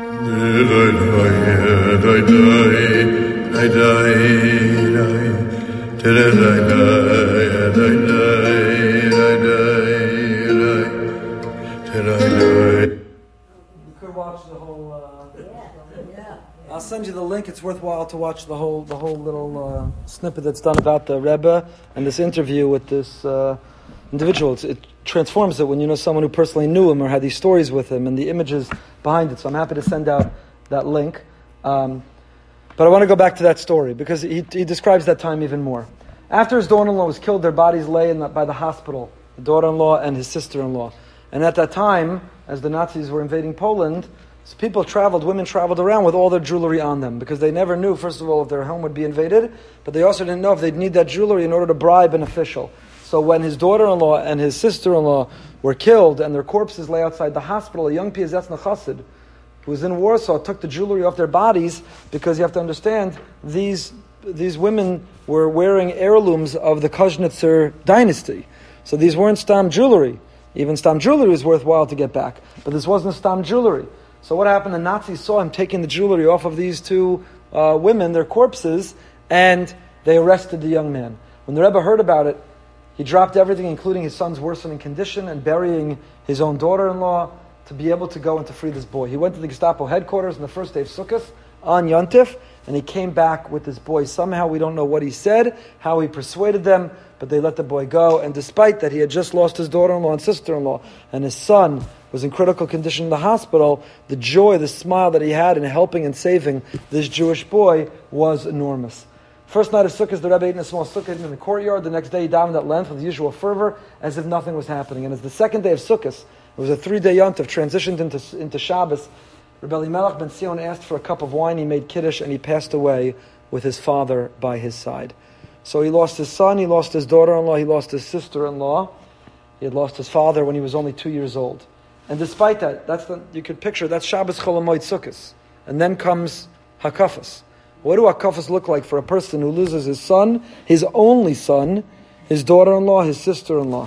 I'll send you the link. It's worthwhile to watch the whole the whole little uh, snippet that's done about the Rebbe and this interview with this uh, individual. It's, it transforms it when you know someone who personally knew him or had these stories with him and the images behind it. So I'm happy to send out that link. Um, but I want to go back to that story because he, he describes that time even more. After his daughter-in-law was killed, their bodies lay in the, by the hospital, the daughter-in-law and his sister-in-law. And at that time, as the Nazis were invading Poland, so people traveled, women traveled around with all their jewelry on them because they never knew, first of all, if their home would be invaded, but they also didn't know if they'd need that jewelry in order to bribe an official. So when his daughter-in-law and his sister-in-law were killed and their corpses lay outside the hospital, a young Piazetzna Chassid, who was in Warsaw, took the jewelry off their bodies because you have to understand, these these women were wearing heirlooms of the Kuznetser dynasty. So these weren't Stam jewelry. Even Stam jewelry was worthwhile to get back, but this wasn't Stam jewelry. So what happened? The Nazis saw him taking the jewelry off of these two uh, women, their corpses, and they arrested the young man. When the Rebbe heard about it, he dropped everything, including his son's worsening condition and burying his own daughter-in-law, to be able to go and to free this boy. He went to the Gestapo headquarters on the first day of Sukkot on Yontif, and he came back with this boy. Somehow we don't know what he said, how he persuaded them, but they let the boy go. And despite that he had just lost his daughter-in-law and sister-in-law, and his son was in critical condition in the hospital, the joy, the smile that he had in helping and saving this Jewish boy was enormous. First night of Sukkot, the Rebbe ate in a small sukkah in the courtyard. The next day he davened at length with the usual fervor, as if nothing was happening. And as the second day of Sukkot, it was a three-day yontif, transitioned into, into Shabbos, Rebbe Elimelech ben Sion asked for a cup of wine, he made Kiddush, and he passed away with his father by his side. So he lost his son, he lost his daughter-in-law, he lost his sister-in-law. He had lost his father when he was only two years old. And despite that, that's the, you could picture, that's Shabbos Chol HaMoed Sukkos. And then comes Hakafas. What do Hakafas look like for a person who loses his son, his only son, his daughter-in-law, his sister-in-law?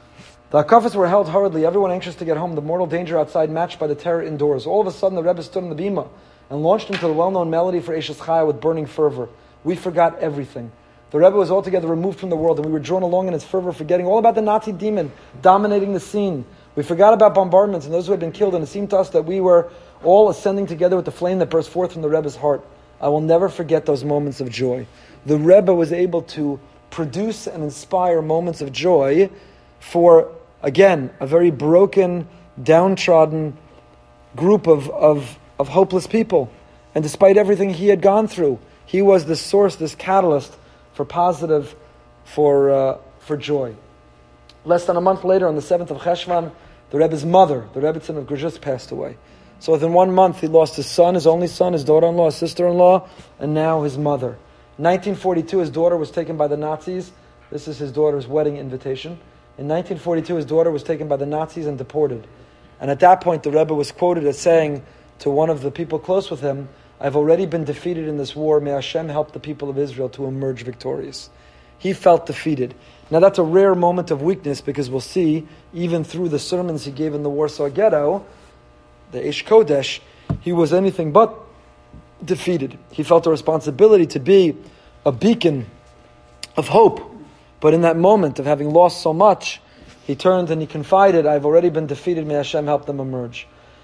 The Hakafas were held hurriedly, everyone anxious to get home, the mortal danger outside matched by the terror indoors. All of a sudden the Rebbe stood on the bima and launched into the well-known melody for Eishes Chaya with burning fervor. We forgot everything. The Rebbe was altogether removed from the world, and we were drawn along in his fervor, forgetting all about the Nazi demon dominating the scene. We forgot about bombardments and those who had been killed, and it seemed to us that we were all ascending together with the flame that burst forth from the Rebbe's heart. I will never forget those moments of joy. The Rebbe was able to produce and inspire moments of joy for, again, a very broken, downtrodden group of, of, of hopeless people. And despite everything he had gone through, he was this source, this catalyst for positive, for uh, for joy. Less than a month later, on the seventh of Cheshvan, the Rebbe's mother, the Rebbetzin of Grzhitz, passed away. So within one month, he lost his son, his only son, his daughter-in-law, his sister-in-law, and now his mother. In nineteen forty-two, his daughter was taken by the Nazis. This is his daughter's wedding invitation. In nineteen forty-two, his daughter was taken by the Nazis and deported. And at that point, the Rebbe was quoted as saying to one of the people close with him, I've already been defeated in this war. May Hashem help the people of Israel to emerge victorious. He felt defeated. Now that's a rare moment of weakness because we'll see, even through the sermons he gave in the Warsaw Ghetto, the Eish Kodesh, he was anything but defeated. He felt a responsibility to be a beacon of hope. But in that moment of having lost so much, he turned and he confided, I've already been defeated, may Hashem help them emerge.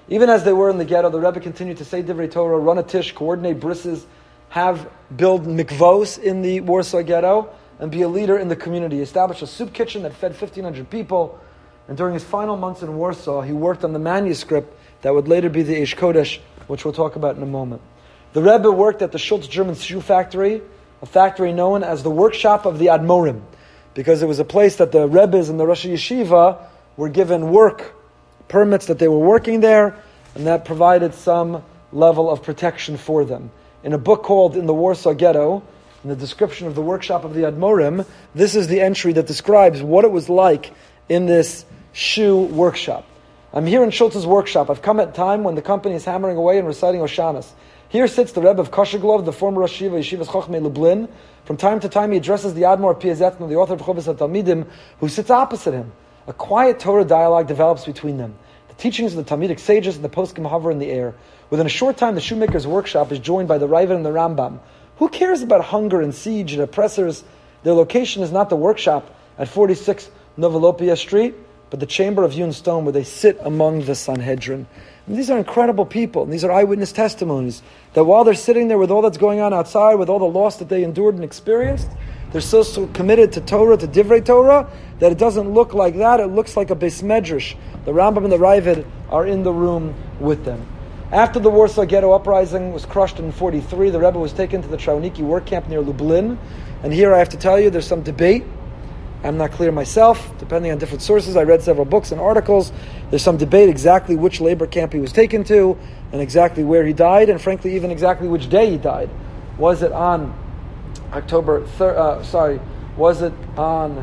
Even as they were in the ghetto, the Rebbe continued to say Divrei Torah, run a tish, coordinate brisses, have build mikvos in the Warsaw ghetto, and be a leader in the community. He established a soup kitchen that fed fifteen hundred people, and during his final months in Warsaw, he worked on the manuscript that would later be the Eish Kodesh, which we'll talk about in a moment. The Rebbe worked at the Schultz German shoe factory, a factory known as the workshop of the Admorim, because it was a place that the Rebbes and the Rosh Yeshiva were given work permits that they were working there, and that provided some level of protection for them. In a book called In the Warsaw Ghetto, in the description of the workshop of the Admorim, this is the entry that describes what it was like in this shoe workshop. I'm here in Schultz's workshop. I've come at a time when the company is hammering away and reciting Oshanas. Here sits the Rebbe of Kosherglov, the former Rosh Yeshiva, Yeshivas Chochmei Lublin. From time to time he addresses the Admor Piazetzner, the author of Chovas HaTalmidim, who sits opposite him. A quiet Torah dialogue develops between them. The teachings of the Talmudic sages and the poskim hover in the air. Within a short time, the shoemaker's workshop is joined by the Raavad and the Rambam. Who cares about hunger and siege and oppressors? Their location is not the workshop at forty-six Novolopia Street, but the chamber of hewn stone where they sit among the Sanhedrin. And these are incredible people, and these are eyewitness testimonies, that while they're sitting there with all that's going on outside, with all the loss that they endured and experienced, they're so, so committed to Torah, to Divrei Torah, that it doesn't look like that, it looks like a Beis Medrash. The Rambam and the Raavad are in the room with them. After the Warsaw Ghetto Uprising was crushed in forty-three, the Rebbe was taken to the Trauniki work camp near Lublin. And here I have to tell you, there's some debate. I'm not clear myself, depending on different sources. I read several books and articles. There's some debate exactly which labor camp he was taken to, and exactly where he died, and frankly, even exactly which day he died. Was it on October third, uh, sorry, was it on,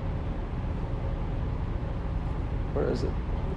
where is it?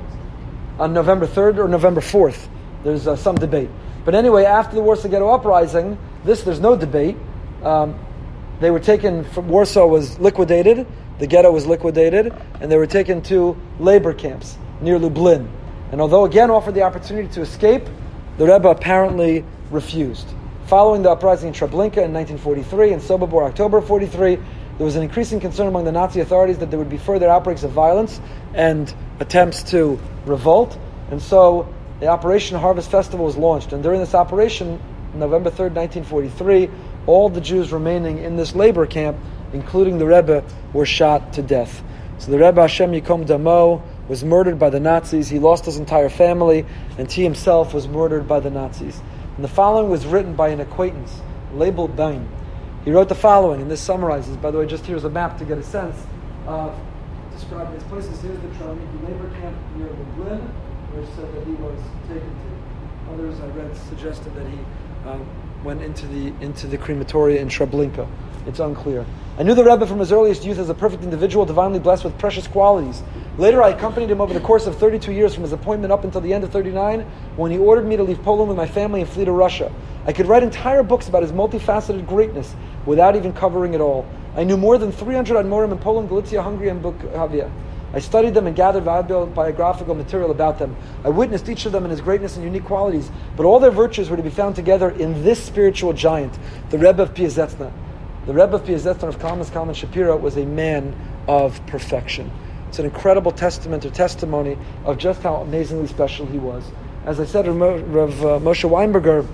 On November third or November fourth? There's uh, some debate. But anyway, after the Warsaw Ghetto Uprising, this, there's no debate. Um, they were taken, from Warsaw was liquidated, the ghetto was liquidated, and they were taken to labor camps near Lublin. And although again offered the opportunity to escape, the Rebbe apparently refused. Following the uprising in Treblinka in nineteen forty-three and Sobibor October forty-three, there was an increasing concern among the Nazi authorities that there would be further outbreaks of violence and attempts to revolt. And so the Operation Harvest Festival was launched. And during this operation, November third, nineteen forty-three, all the Jews remaining in this labor camp, including the Rebbe, were shot to death. So the Rebbe Hashem Yikom Damo was murdered by the Nazis. He lost his entire family, and he himself was murdered by the Nazis. And the following was written by an acquaintance, Label Bain. He wrote the following, and this summarizes, by the way, just here's a map to get a sense of describing these places. Here's the Trauniki labor camp near Lublin, where it said that he was taken to. Others I read suggested that he um, went into the into the crematoria in Treblinka. It's unclear. I knew the Rebbe from his earliest youth as a perfect individual, divinely blessed with precious qualities. Later, I accompanied him over the course of thirty-two years from his appointment up until the end of thirty-nine, when he ordered me to leave Poland with my family and flee to Russia. I could write entire books about his multifaceted greatness without even covering it all. I knew more than three hundred Admorim in Poland, Galicia, Hungary, and Bohemia. I studied them and gathered valuable biographical material about them. I witnessed each of them in his greatness and unique qualities, but all their virtues were to be found together in this spiritual giant, the Rebbe of Piazetzna. The Rebbe of Piazetzna of Kalman Kalman Shapira was a man of perfection. It's an incredible testament or testimony of just how amazingly special he was. As I said, Rav uh, Moshe Weinberger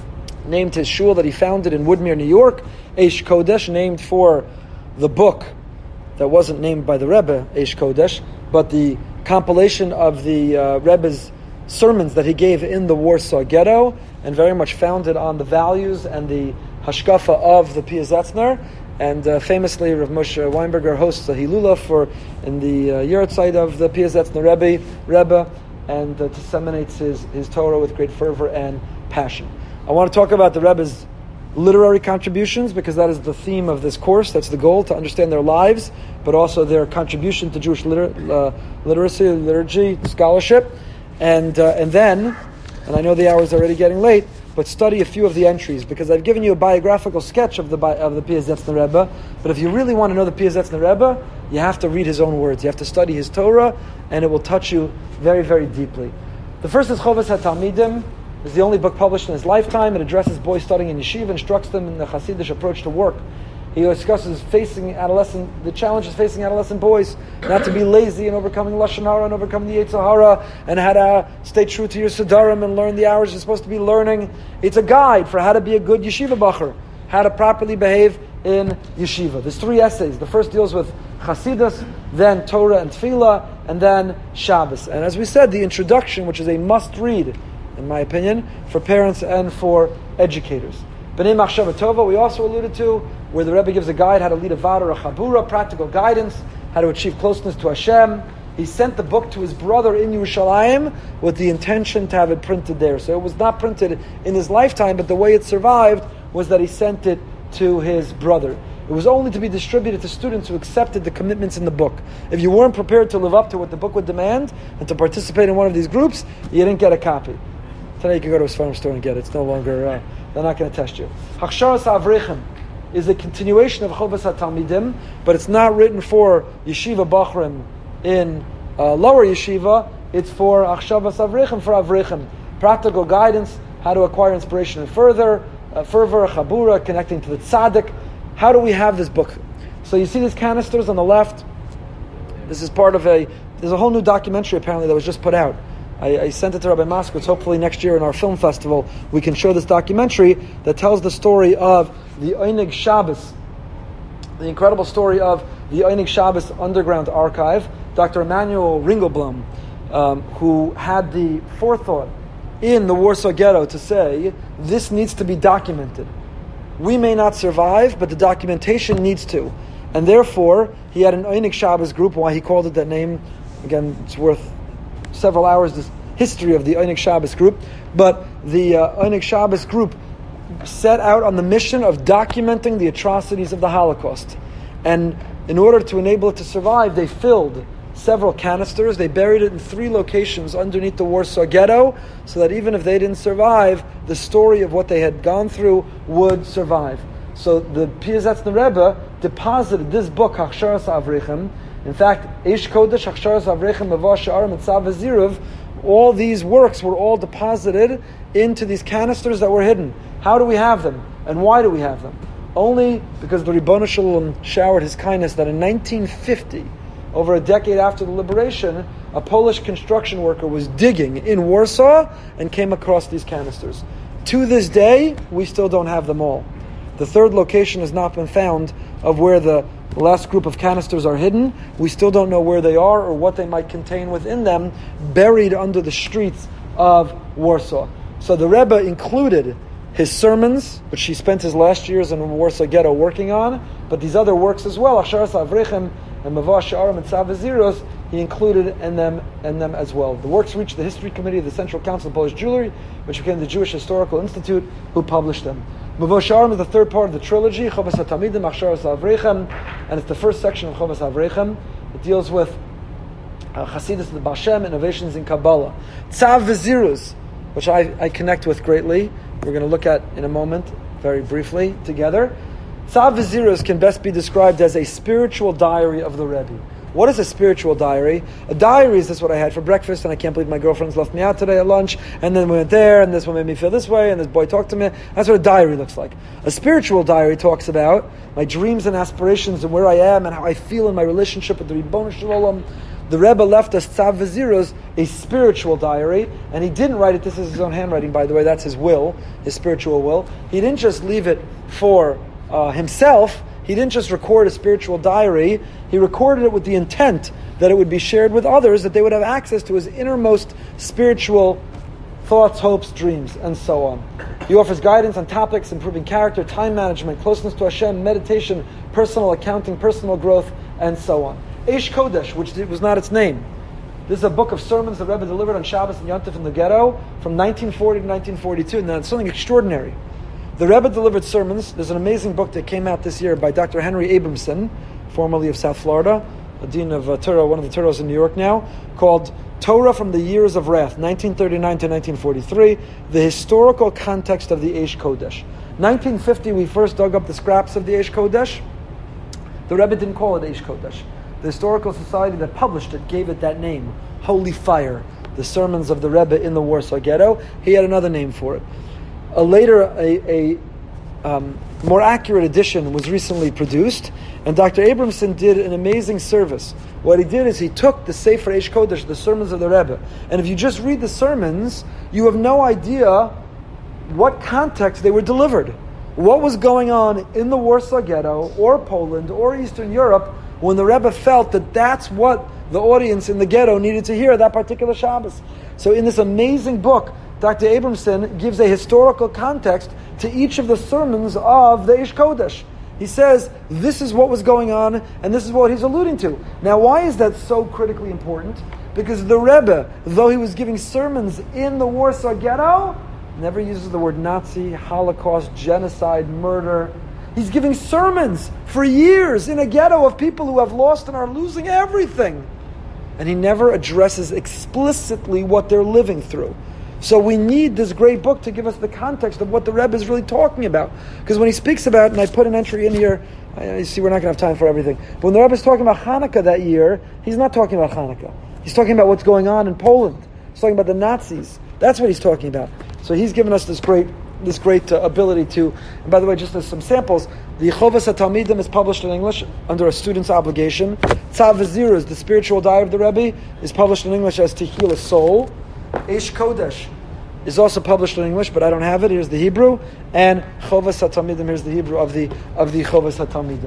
named his shul that he founded in Woodmere, New York, Eish Kodesh, named for the book that wasn't named by the Rebbe, Eish Kodesh, but the compilation of the uh, Rebbe's sermons that he gave in the Warsaw Ghetto, and very much founded on the values and the hashkafa of the Piazetzner. And uh, famously, Rav Moshe Weinberger hosts a Hilula for in the uh, Yahrzeit of the Piazetzner Rebbe, Rebbe and uh, disseminates his, his Torah with great fervor and passion. I want to talk about the Rebbe's literary contributions, because that is the theme of this course. That's the goal, to understand their lives, but also their contribution to Jewish liter- uh, literacy, liturgy, scholarship. And uh, and then, and I know the hour is already getting late, but study a few of the entries, because I've given you a biographical sketch of the of the Piazetzner Rebbe, but if you really want to know the Piazetzner Rebbe, you have to read his own words. You have to study his Torah, and it will touch you very, very deeply. The first is Chovas HaTalmidim. It's the only book published in his lifetime. It addresses boys studying in yeshiva, instructs them in the Hasidic approach to work. He discusses facing adolescent, the challenges facing adolescent boys, not to be lazy and overcoming Lashon Hara and overcoming the Yetzer Hara, and how to stay true to your Siddharim and learn the hours you're supposed to be learning. It's a guide for how to be a good yeshiva bacher, how to properly behave in yeshiva. There's three essays. The first deals with Chasidus, then Torah and Tefillah, and then Shabbos. And as we said, the introduction, which is a must-read, in my opinion, for parents and for educators. B'nai Machshava Tova, we also alluded to, where the Rebbe gives a guide how to lead a vada or a chabura, practical guidance, how to achieve closeness to Hashem. He sent the book to his brother in Yerushalayim with the intention to have it printed there. So it was not printed in his lifetime, but the way it survived was that he sent it to his brother. It was only to be distributed to students who accepted the commitments in the book. If you weren't prepared to live up to what the book would demand and to participate in one of these groups, you didn't get a copy. Today you can go to a farm store and get it. It's no longer, uh, they're not going to test you. Hachsharas Avreichim is a continuation of Chovas HaTalmidim, but it's not written for Yeshiva Bachrim in uh, lower Yeshiva. It's for Hachshavas Avreichim, for Avreichim. Practical guidance, how to acquire inspiration and further, uh, fervor, Chabura, connecting to the Tzaddik. How do we have this book? So you see these canisters on the left. This is part of a, there's a whole new documentary apparently that was just put out. I, I sent it to Rabbi Moskowitz. Hopefully next year in our film festival we can show this documentary that tells the story of the Einig Shabbos, the incredible story of the Einig Shabbos Underground Archive. Doctor Emanuel Ringelblum, um, who had the forethought in the Warsaw Ghetto to say, this needs to be documented. We may not survive, but the documentation needs to. And therefore, he had an Einig Shabbos group. Why he called it that name, again, it's worth several hours, this history of the Einig Shabbos group. But the uh, Einig Shabbos group set out on the mission of documenting the atrocities of the Holocaust. And in order to enable it to survive, they filled several canisters. They buried it in three locations underneath the Warsaw Ghetto, so that even if they didn't survive, the story of what they had gone through would survive. So the Piazetzner Rebbe deposited this book, Hachsharas Avreichim. In fact, Eish Kodesh, Hachsharas Avreichim, Mavah Sha'ar, Mitzav V'Ziruv, all these works were all deposited into these canisters that were hidden. How do we have them? And why do we have them? Only because the Ribono Shel Olam showered his kindness that in nineteen fifty, over a decade after the liberation, a Polish construction worker was digging in Warsaw and came across these canisters. To this day, we still don't have them all. The third location has not been found of where the last group of canisters are hidden. We still don't know where they are or what they might contain within them, buried under the streets of Warsaw. So the Rebbe included his sermons, which he spent his last years in Warsaw Ghetto working on, but these other works as well, Hachsharas Avreichim and Mavah Sha'ar and Mitzav V'Ziros, he included in them in them as well. The works reached the History Committee of the Central Council of Polish Jewry, which became the Jewish Historical Institute, who published them. Mavah Sha'ar is the third part of the trilogy, Chovas HaTalmidim, Hachsharas Avreichim, and it's the first section of Chovas Avreichim. It deals with uh, Chasidus of the Baal Shem, innovations in Kabbalah. Tzav V'Ziros, which I, I connect with greatly, we're going to look at in a moment, very briefly, together. Tzav V'Ziros can best be described as a spiritual diary of the Rebbe. What is a spiritual diary? A diary is this what I had for breakfast, and I can't believe my girlfriend's left me out today at lunch, and then we went there, and this one made me feel this way, and this boy talked to me. That's what a diary looks like. A spiritual diary talks about my dreams and aspirations and where I am and how I feel in my relationship with the Ribono Shel Olam. The Rebbe left us Tzav V'Ziros, a spiritual diary, and he didn't write it, this is his own handwriting by the way, that's his will, his spiritual will. He didn't just leave it for uh, himself, he didn't just record a spiritual diary, he recorded it with the intent that it would be shared with others, that they would have access to his innermost spiritual thoughts, hopes, dreams, and so on. He offers guidance on topics improving character, time management, closeness to Hashem, meditation, personal accounting, personal growth, and so on. Eish Kodesh, which was not its name. This is a book of sermons the Rebbe delivered on Shabbos and Yom Tov in the ghetto from nineteen forty to nineteen forty-two, and that's something extraordinary. The Rebbe delivered sermons. There's an amazing book that came out this year by Doctor Henry Abramson, formerly of South Florida, a dean of uh, Torah, one of the Torahs in New York now, called Torah from the Years of Wrath, nineteen thirty-nine to nineteen forty-three, the historical context of the Eish Kodesh. nineteen fifty, we first dug up the scraps of the Eish Kodesh. The Rebbe didn't call it Eish Kodesh. The Historical Society that published it gave it that name, Holy Fire, the sermons of the Rebbe in the Warsaw Ghetto. He had another name for it. A later, a, a um, more accurate edition was recently produced, and Doctor Abramson did an amazing service. What he did is he took the Sefer Eish Kodesh, the sermons of the Rebbe, and if you just read the sermons, you have no idea what context they were delivered. What was going on in the Warsaw Ghetto, or Poland, or Eastern Europe, when the Rebbe felt that that's what the audience in the ghetto needed to hear that particular Shabbos. So in this amazing book, Doctor Abramson gives a historical context to each of the sermons of the Eish Kodesh. He says, this is what was going on, and this is what he's alluding to. Now, why is that so critically important? Because the Rebbe, though he was giving sermons in the Warsaw Ghetto, never uses the word Nazi, Holocaust, genocide, murder. He's giving sermons for years in a ghetto of people who have lost and are losing everything. And he never addresses explicitly what they're living through. So we need this great book to give us the context of what the Rebbe is really talking about. Because when he speaks about, and I put an entry in here, I, you see we're not going to have time for everything, but when the Rebbe is talking about Hanukkah that year, he's not talking about Hanukkah. He's talking about what's going on in Poland. He's talking about the Nazis. That's what he's talking about. So he's given us this great this great uh, ability to, and by the way, just as some samples, the Chovas HaTalmidim is published in English under a student's obligation. Tzav V'ziruz, the spiritual diary of the Rebbe, is published in English as Tehillah Soul. Eish Kodesh is also published in English, but I don't have it. Here's the Hebrew. And Chovas HaTalmidim, here's the Hebrew of the of the Chovas HaTalmidim.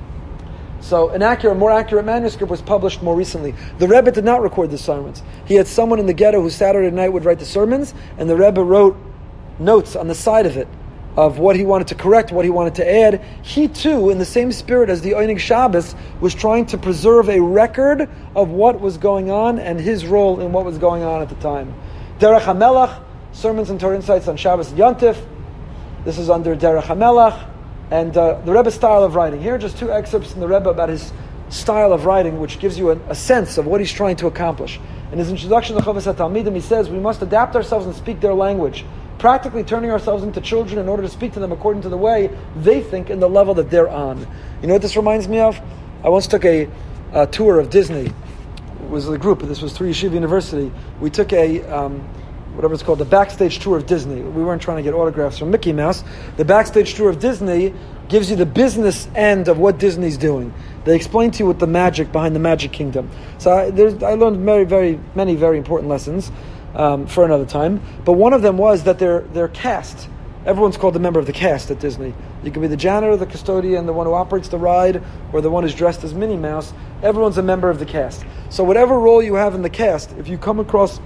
So an accurate, more accurate manuscript was published more recently. The Rebbe did not record the sermons. He had someone in the ghetto who Saturday night would write the sermons, and the Rebbe wrote notes on the side of it of what he wanted to correct, what he wanted to add. He too, in the same spirit as the Einig Shabbos, was trying to preserve a record of what was going on and his role in what was going on at the time. Derech HaMelech, Sermons and Torah Insights on Shabbos and Yontif. This is under Derech HaMelech. And uh, the Rebbe's style of writing. Here are just two excerpts from the Rebbe about his style of writing, which gives you a, a sense of what he's trying to accomplish. In his introduction to Chovas HaTalmidim, he says, we must adapt ourselves and speak their language, practically turning ourselves into children in order to speak to them according to the way they think and the level that they're on. You know what this reminds me of? I once took a, a tour of Disney. It was a group, this was through Yeshiva University. We took a... Um, whatever it's called, the backstage tour of Disney. We weren't trying to get autographs from Mickey Mouse. The backstage tour of Disney gives you the business end of what Disney's doing. They explain to you what the magic behind the Magic Kingdom. So I, there's, I learned very, very, many very important lessons um, for another time. But one of them was that their their cast, everyone's called a member of the cast at Disney. You can be the janitor, the custodian, the one who operates the ride, or the one who's dressed as Minnie Mouse. Everyone's a member of the cast. So whatever role you have in the cast, if you come across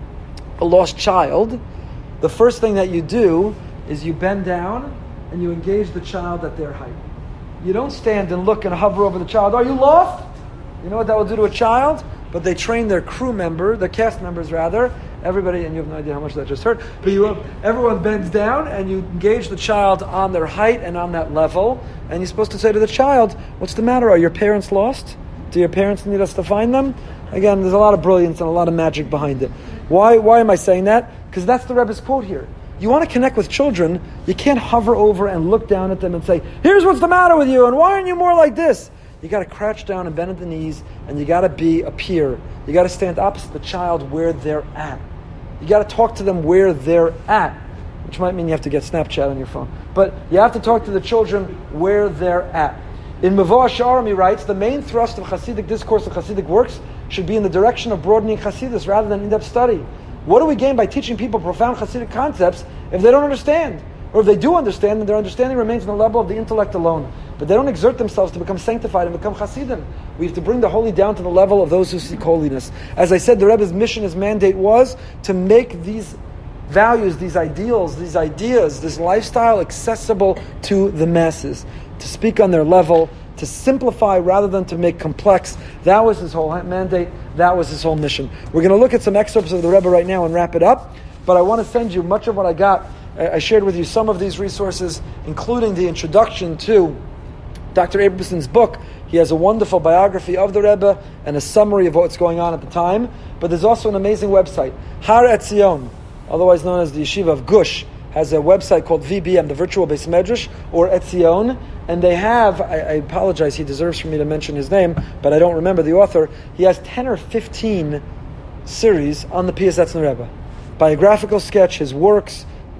a lost child, the first thing that you do is you bend down and you engage the child at their height. You don't stand and look and hover over the child. Are you lost? You know what that will do to a child? But they train their crew member, their cast members rather, everybody, and you have no idea how much that just hurt, but you everyone bends down and you engage the child on their height and on that level, and you're supposed to say to the child, what's the matter? Are your parents lost? Do your parents need us to find them? Again, there's a lot of brilliance and a lot of magic behind it. Why Why am I saying that? Because that's the Rebbe's quote here. You want to connect with children, you can't hover over and look down at them and say, here's what's the matter with you, and why aren't you more like this? You got to crouch down and bend at the knees, and you got to be a peer. You got to stand opposite the child where they're at. You got to talk to them where they're at, which might mean you have to get Snapchat on your phone. But you have to talk to the children where they're at. In Mavor Sha'arim, he writes, the main thrust of Hasidic discourse and Hasidic works should be in the direction of broadening Hasidus rather than in-depth study. What do we gain by teaching people profound Hasidic concepts if they don't understand? Or if they do understand, then their understanding remains on the level of the intellect alone. But they don't exert themselves to become sanctified and become Hasidim. We have to bring the holy down to the level of those who seek holiness. As I said, the Rebbe's mission, his mandate was to make these values, these ideals, these ideas, this lifestyle accessible to the masses. To speak on their level, to simplify rather than to make complex. That was his whole mandate. That was his whole mission. We're going to look at some excerpts of the Rebbe right now and wrap it up. But I want to send you much of what I got. I shared with you some of these resources, including the introduction to Doctor Abramson's book. He has a wonderful biography of the Rebbe and a summary of what's going on at the time. But there's also an amazing website. Har Etzion, otherwise known as the Yeshiva of Gush, has a website called V B M, the Virtual Beis Medrash, or Etzion. And they have, I, I apologize, he deserves for me to mention his name, but I don't remember the author. He has ten or fifteen series on the Piyasetzner Rebbe. Biographical sketch, his works,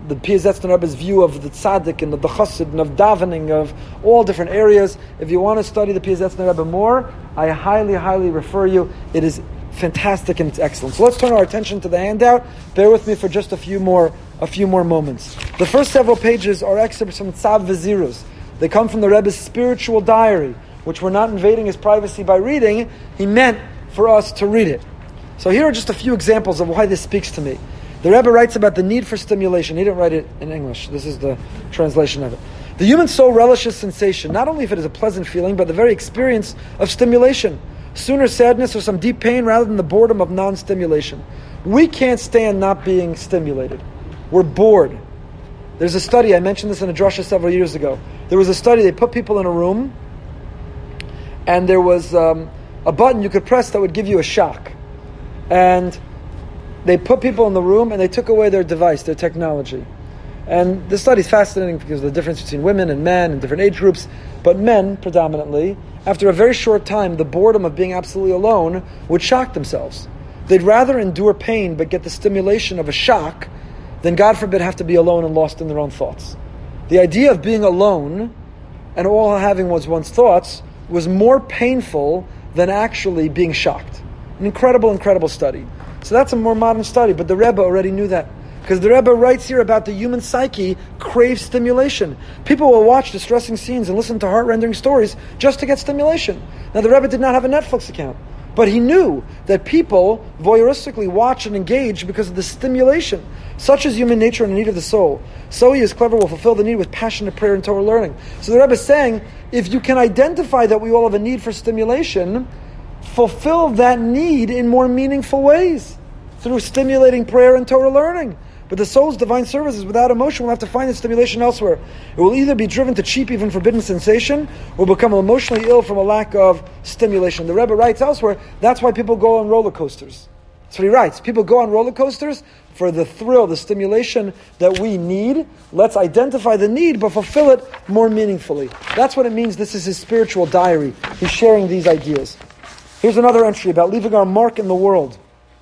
the Piazetzner Rebbe's view of the tzaddik and of the chassid and of davening, of all different areas. If you want to study the Piazetzner Rebbe more, I highly, highly refer you. It is fantastic and it's excellent. So let's turn our attention to the handout. Bear with me for just a few more, a few more moments. The first several pages are excerpts from Tzav V'Zirus. They come from the Rebbe's spiritual diary, which we're not invading his privacy by reading. He meant for us to read it. So here are just a few examples of why this speaks to me. The Rebbe writes about the need for stimulation. He didn't write it in English. This is the translation of it. The human soul relishes sensation, not only if it is a pleasant feeling, but the very experience of stimulation. Sooner sadness or some deep pain rather than the boredom of non-stimulation. We can't stand not being stimulated. We're bored. There's a study, I mentioned this in a drasha several years ago. There was a study, they put people in a room, and there was um, a button you could press that would give you a shock. And they put people in the room and they took away their device, their technology. And this study is fascinating because of the difference between women and men and different age groups. But men, predominantly, after a very short time, the boredom of being absolutely alone would shock themselves. They'd rather endure pain but get the stimulation of a shock than, God forbid, have to be alone and lost in their own thoughts. The idea of being alone and all having was one's thoughts was more painful than actually being shocked. An incredible, incredible study. So that's a more modern study, but the Rebbe already knew that. Because the Rebbe writes here about the human psyche craves stimulation. People will watch distressing scenes and listen to heart-rending stories just to get stimulation. Now the Rebbe did not have a Netflix account, but he knew that people voyeuristically watch and engage because of the stimulation. Such is human nature and the need of the soul. So he is clever, will fulfill the need with passionate prayer and Torah learning. So the Rebbe is saying, if you can identify that we all have a need for stimulation, fulfill that need in more meaningful ways through stimulating prayer and Torah learning. But the soul's divine services without emotion will have to find its stimulation elsewhere. It will either be driven to cheap, even forbidden sensation, or become emotionally ill from a lack of stimulation. The Rebbe writes elsewhere, that's why people go on roller coasters. That's what he writes. People go on roller coasters for the thrill, the stimulation that we need. Let's identify the need, but fulfill it more meaningfully. That's what it means. This is his spiritual diary. He's sharing these ideas. Here's another entry about leaving our mark in the world.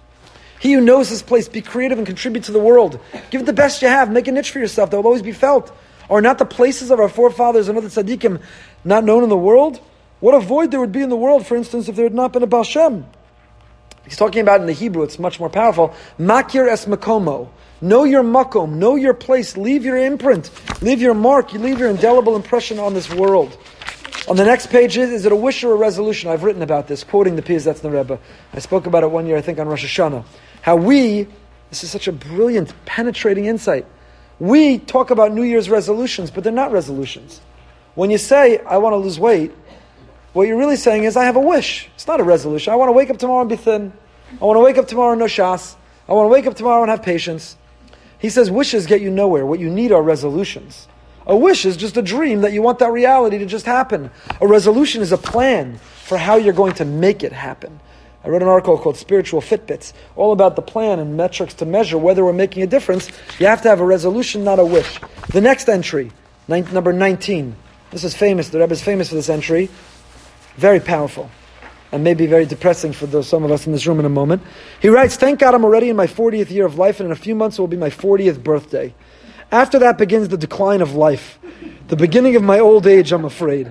He who knows his place, be creative and contribute to the world. Give it the best you have. Make a niche for yourself that will always be felt. Are not the places of our forefathers and other tzaddikim not known in the world? What a void there would be in the world, for instance, if there had not been a Baal Shem. He's talking about in the Hebrew, it's much more powerful. Makir es makomo. Know your makom. Know your place. Leave your imprint. Leave your mark. You leave your indelible impression on this world. On the next page is, is it a wish or a resolution? I've written about this, quoting the Piazetzner Rebbe. I spoke about it one year, I think, on Rosh Hashanah. How we, this is such a brilliant, penetrating insight. We talk about New Year's resolutions, but they're not resolutions. When you say, I want to lose weight, what you're really saying is, I have a wish. It's not a resolution. I want to wake up tomorrow and be thin. I want to wake up tomorrow and no shas. I want to wake up tomorrow and have patience. He says wishes get you nowhere. What you need are resolutions. A wish is just a dream that you want that reality to just happen. A resolution is a plan for how you're going to make it happen. I wrote an article called Spiritual Fitbits, all about the plan and metrics to measure whether we're making a difference. You have to have a resolution, not a wish. The next entry, number nineteen. This is famous. The Rebbe is famous for this entry. Very powerful. And maybe very depressing for those, some of us in this room in a moment. He writes, thank God I'm already in my fortieth year of life, and in a few months it will be my fortieth birthday. After that begins the decline of life. The beginning of my old age, I'm afraid.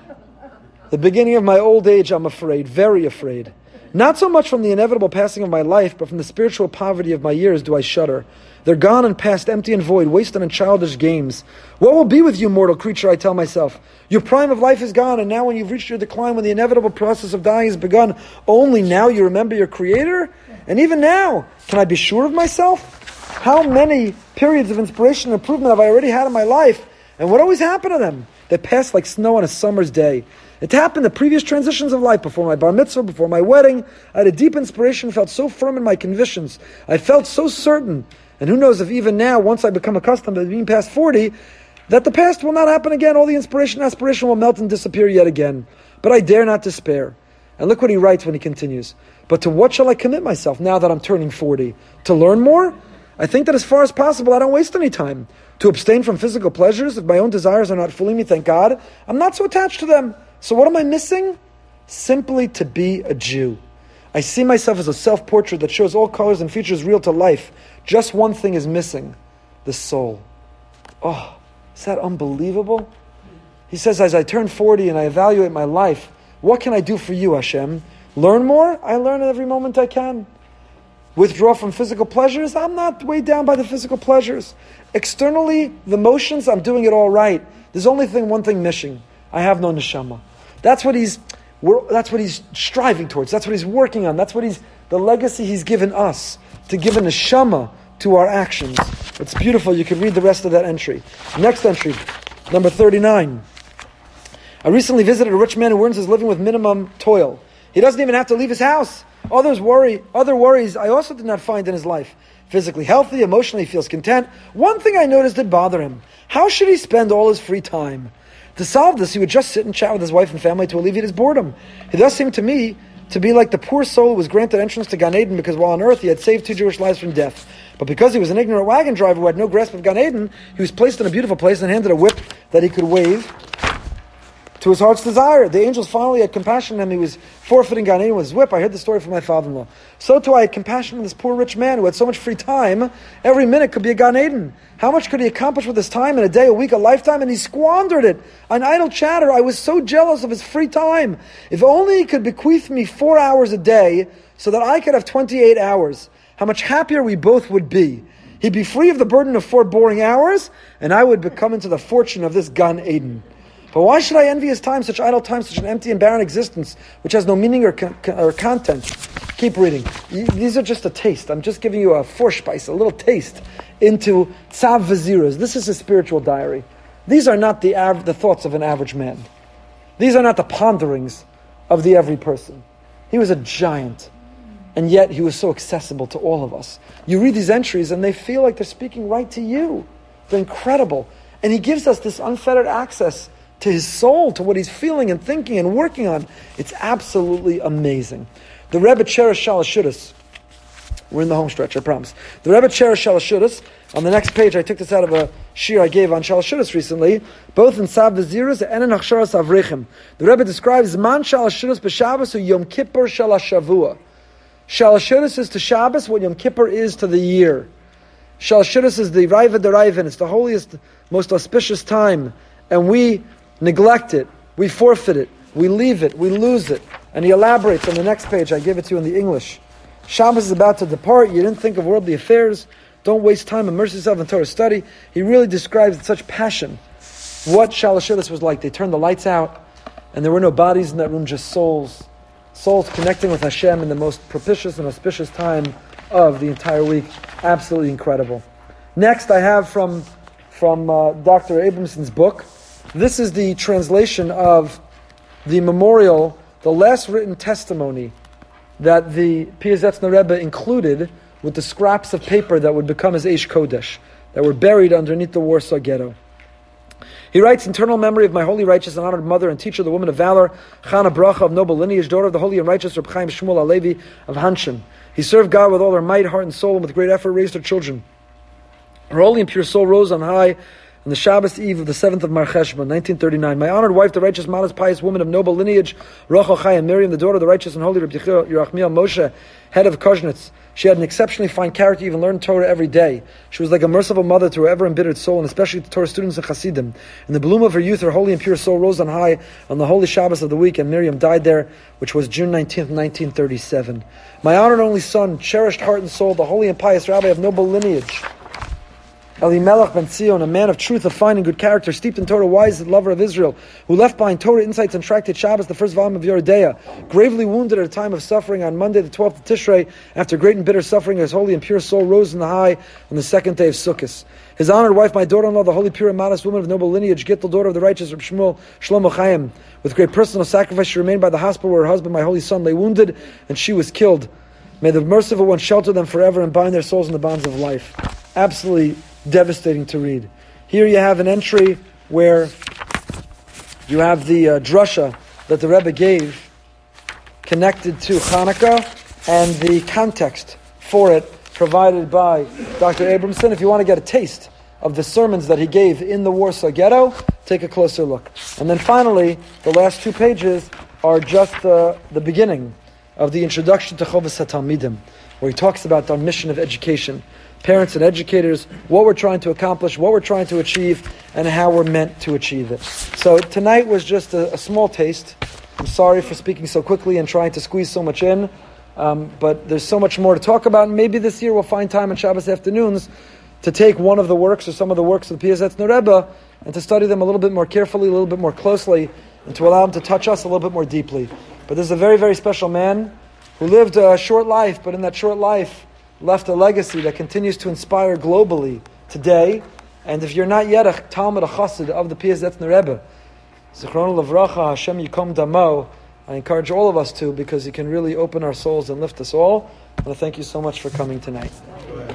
The beginning of my old age, I'm afraid. Very afraid. Not so much from the inevitable passing of my life, but from the spiritual poverty of my years do I shudder. They're gone and past, empty and void, wasted on childish games. What will be with you, mortal creature, I tell myself? Your prime of life is gone, and now when you've reached your decline, when the inevitable process of dying has begun, only now you remember your Creator? And even now, can I be sure of myself? How many periods of inspiration and improvement have I already had in my life? And what always happened to them? They passed like snow on a summer's day. It happened the previous transitions of life, before my bar mitzvah, before my wedding. I had a deep inspiration, felt so firm in my convictions. I felt so certain. And who knows if even now, once I become accustomed to being past forty, that the past will not happen again. All the inspiration and aspiration will melt and disappear yet again. But I dare not despair. And look what he writes when he continues. But to what shall I commit myself now that I'm turning forty? To learn more? I think that as far as possible, I don't waste any time. To abstain from physical pleasures, if my own desires are not fooling me, thank God, I'm not so attached to them. So what am I missing? Simply to be a Jew. I see myself as a self-portrait that shows all colors and features real to life. Just one thing is missing. the soul. Oh, is that unbelievable? He says, as I turn forty and I evaluate my life, what can I do for you, Hashem? Learn more? I learn at every moment I can. Withdraw from physical pleasures? I'm not weighed down by the physical pleasures. Externally, the motions, I'm doing it all right. There's only thing, one thing missing. I have no neshama. That's what he's we're, that's what he's striving towards. That's what he's working on. That's what he's the legacy he's given us, to give a neshama to our actions. It's beautiful. You can read the rest of that entry. Next entry, number thirty-nine. I recently visited a rich man who earns his living with minimum toil. He doesn't even have to leave his house. Others worry, other worries I also did not find in his life. Physically healthy, emotionally he feels content. One thing I noticed did bother him. How should he spend all his free time? To solve this, he would just sit and chat with his wife and family to alleviate his boredom. It does seem to me to be like the poor soul who was granted entrance to Gan Eden because while on earth he had saved two Jewish lives from death. But because he was an ignorant wagon driver who had no grasp of Gan Eden, he was placed in a beautiful place and handed a whip that he could wave to his heart's desire. The angels finally had compassion on him. He was forfeiting Gan Eden with his whip. I heard the story from my father-in-law. So too I had compassion on this poor rich man who had so much free time. Every minute could be a Gan Eden. How much could he accomplish with his time in a day, a week, a lifetime? And he squandered it on idle chatter. I was so jealous of his free time. If only he could bequeath me four hours a day so that I could have twenty-eight hours. How much happier we both would be. He'd be free of the burden of four boring hours, and I would become into the fortune of this Gan Eden. But why should I envy his time, such idle time, such an empty and barren existence, which has no meaning or, con- or content? Keep reading. These are just a taste. I'm just giving you a Vorspeise, a little taste into Tzav V'Ziras. This is a spiritual diary. These are not the av- the thoughts of an average man. These are not the ponderings of the every person. He was a giant, and yet he was so accessible to all of us. You read these entries, and they feel like they're speaking right to you. They're incredible. And he gives us this unfettered access to his soul, to what he's feeling and thinking and working on. It's absolutely amazing. The Rebbe cherished Shalashudas. We're in the home stretch, I promise. The Rebbe cherished Shalashudas. On the next page, I took this out of a shir I gave on Shalashudas recently, both in Tzav V'Ziras and in Achsharas Avreichim. The Rebbe describes Man Shalashudas b'Shabbos u Yom Kippur Shalashavua. Shalashudas is to Shabbos what Yom Kippur is to the year. Shalashudas is the Raiva D'Raivin. It's the holiest, most auspicious time. And we neglect it, we forfeit it, we leave it, we lose it. And he elaborates on the next page. I give it to you in the English. Shabbos is about to depart. You didn't think of worldly affairs. Don't waste time. Immerse yourself in Torah study. He really describes with such passion what Shalashudas was like. They turned the lights out, and there were no bodies in that room, just souls. Souls connecting with Hashem in the most propitious and auspicious time of the entire week. Absolutely incredible. Next, I have from, from uh, Doctor Abramson's book. This is the translation of the memorial, the last written testimony that the Piazetzner Rebbe included with the scraps of paper that would become his Eish Kodesh, that were buried underneath the Warsaw Ghetto. He writes, eternal memory of my holy, righteous, and honored mother and teacher, the woman of valor, Chana Bracha of noble lineage, daughter of the holy and righteous Reb Chaim Shmuel Alevi of Hanshin. He served God with all her might, heart, and soul, and with great effort raised her children. Her holy and pure soul rose on high on the Shabbos eve of the seventh of Mar Cheshvan, nineteen thirty-nine. My honored wife, the righteous, modest, pious woman of noble lineage, Rachel Chaya Miriam, the daughter of the righteous and holy Reb Yerachmiel Moshe, head of Koznitz. She had an exceptionally fine character, even learned Torah every day. She was like a merciful mother to her ever embittered soul, and especially to Torah students and Hasidim. In the bloom of her youth, her holy and pure soul rose on high on the holy Shabbos of the week, and Miriam died there, which was June nineteenth, nineteen thirty-seven. My honored only son, cherished heart and soul, the holy and pious rabbi of noble lineage, Elimelech ben Zion, a man of truth, of fine and good character, steeped in Torah, wise and lover of Israel, who left behind Torah insights and tractate Shabbos, the first volume of Yeridea, gravely wounded at a time of suffering on Monday, the twelfth of Tishrei, after great and bitter suffering, his holy and pure soul rose in the high on the second day of Sukkot. His honored wife, my daughter-in-law, the holy, pure, and modest woman of noble lineage, Gittel, daughter of the righteous Reb Shmuel Shlomo Chaim, with great personal sacrifice, she remained by the hospital where her husband, my holy son, lay wounded, and she was killed. May the merciful one shelter them forever and bind their souls in the bonds of life. Absolutely devastating to read. Here you have an entry where you have the uh, drasha that the Rebbe gave connected to Hanukkah and the context for it provided by Doctor Abramson. If you want to get a taste of the sermons that he gave in the Warsaw Ghetto, take a closer look. And then finally, the last two pages are just uh, the beginning of the introduction to Chovas HaTalmidim, where he talks about our mission of education. parents and educators, what we're trying to accomplish, what we're trying to achieve, and how we're meant to achieve it. So tonight was just a, a small taste. I'm sorry for speaking so quickly and trying to squeeze so much in, um, but there's so much more to talk about, and maybe this year we'll find time on Shabbos afternoons to take one of the works or some of the works of the Piasetzner Rebbe and to study them a little bit more carefully, a little bit more closely, and to allow them to touch us a little bit more deeply. But this is a very, very special man who lived a short life, but in that short life left a legacy that continues to inspire globally today. And if you're not yet a Talmud, a Chassid of the Piasetzner Rebbe, Zichrono Livracha, Hashem Yikom Damo, I encourage all of us to, because he can really open our souls and lift us all. I want to thank you so much for coming tonight.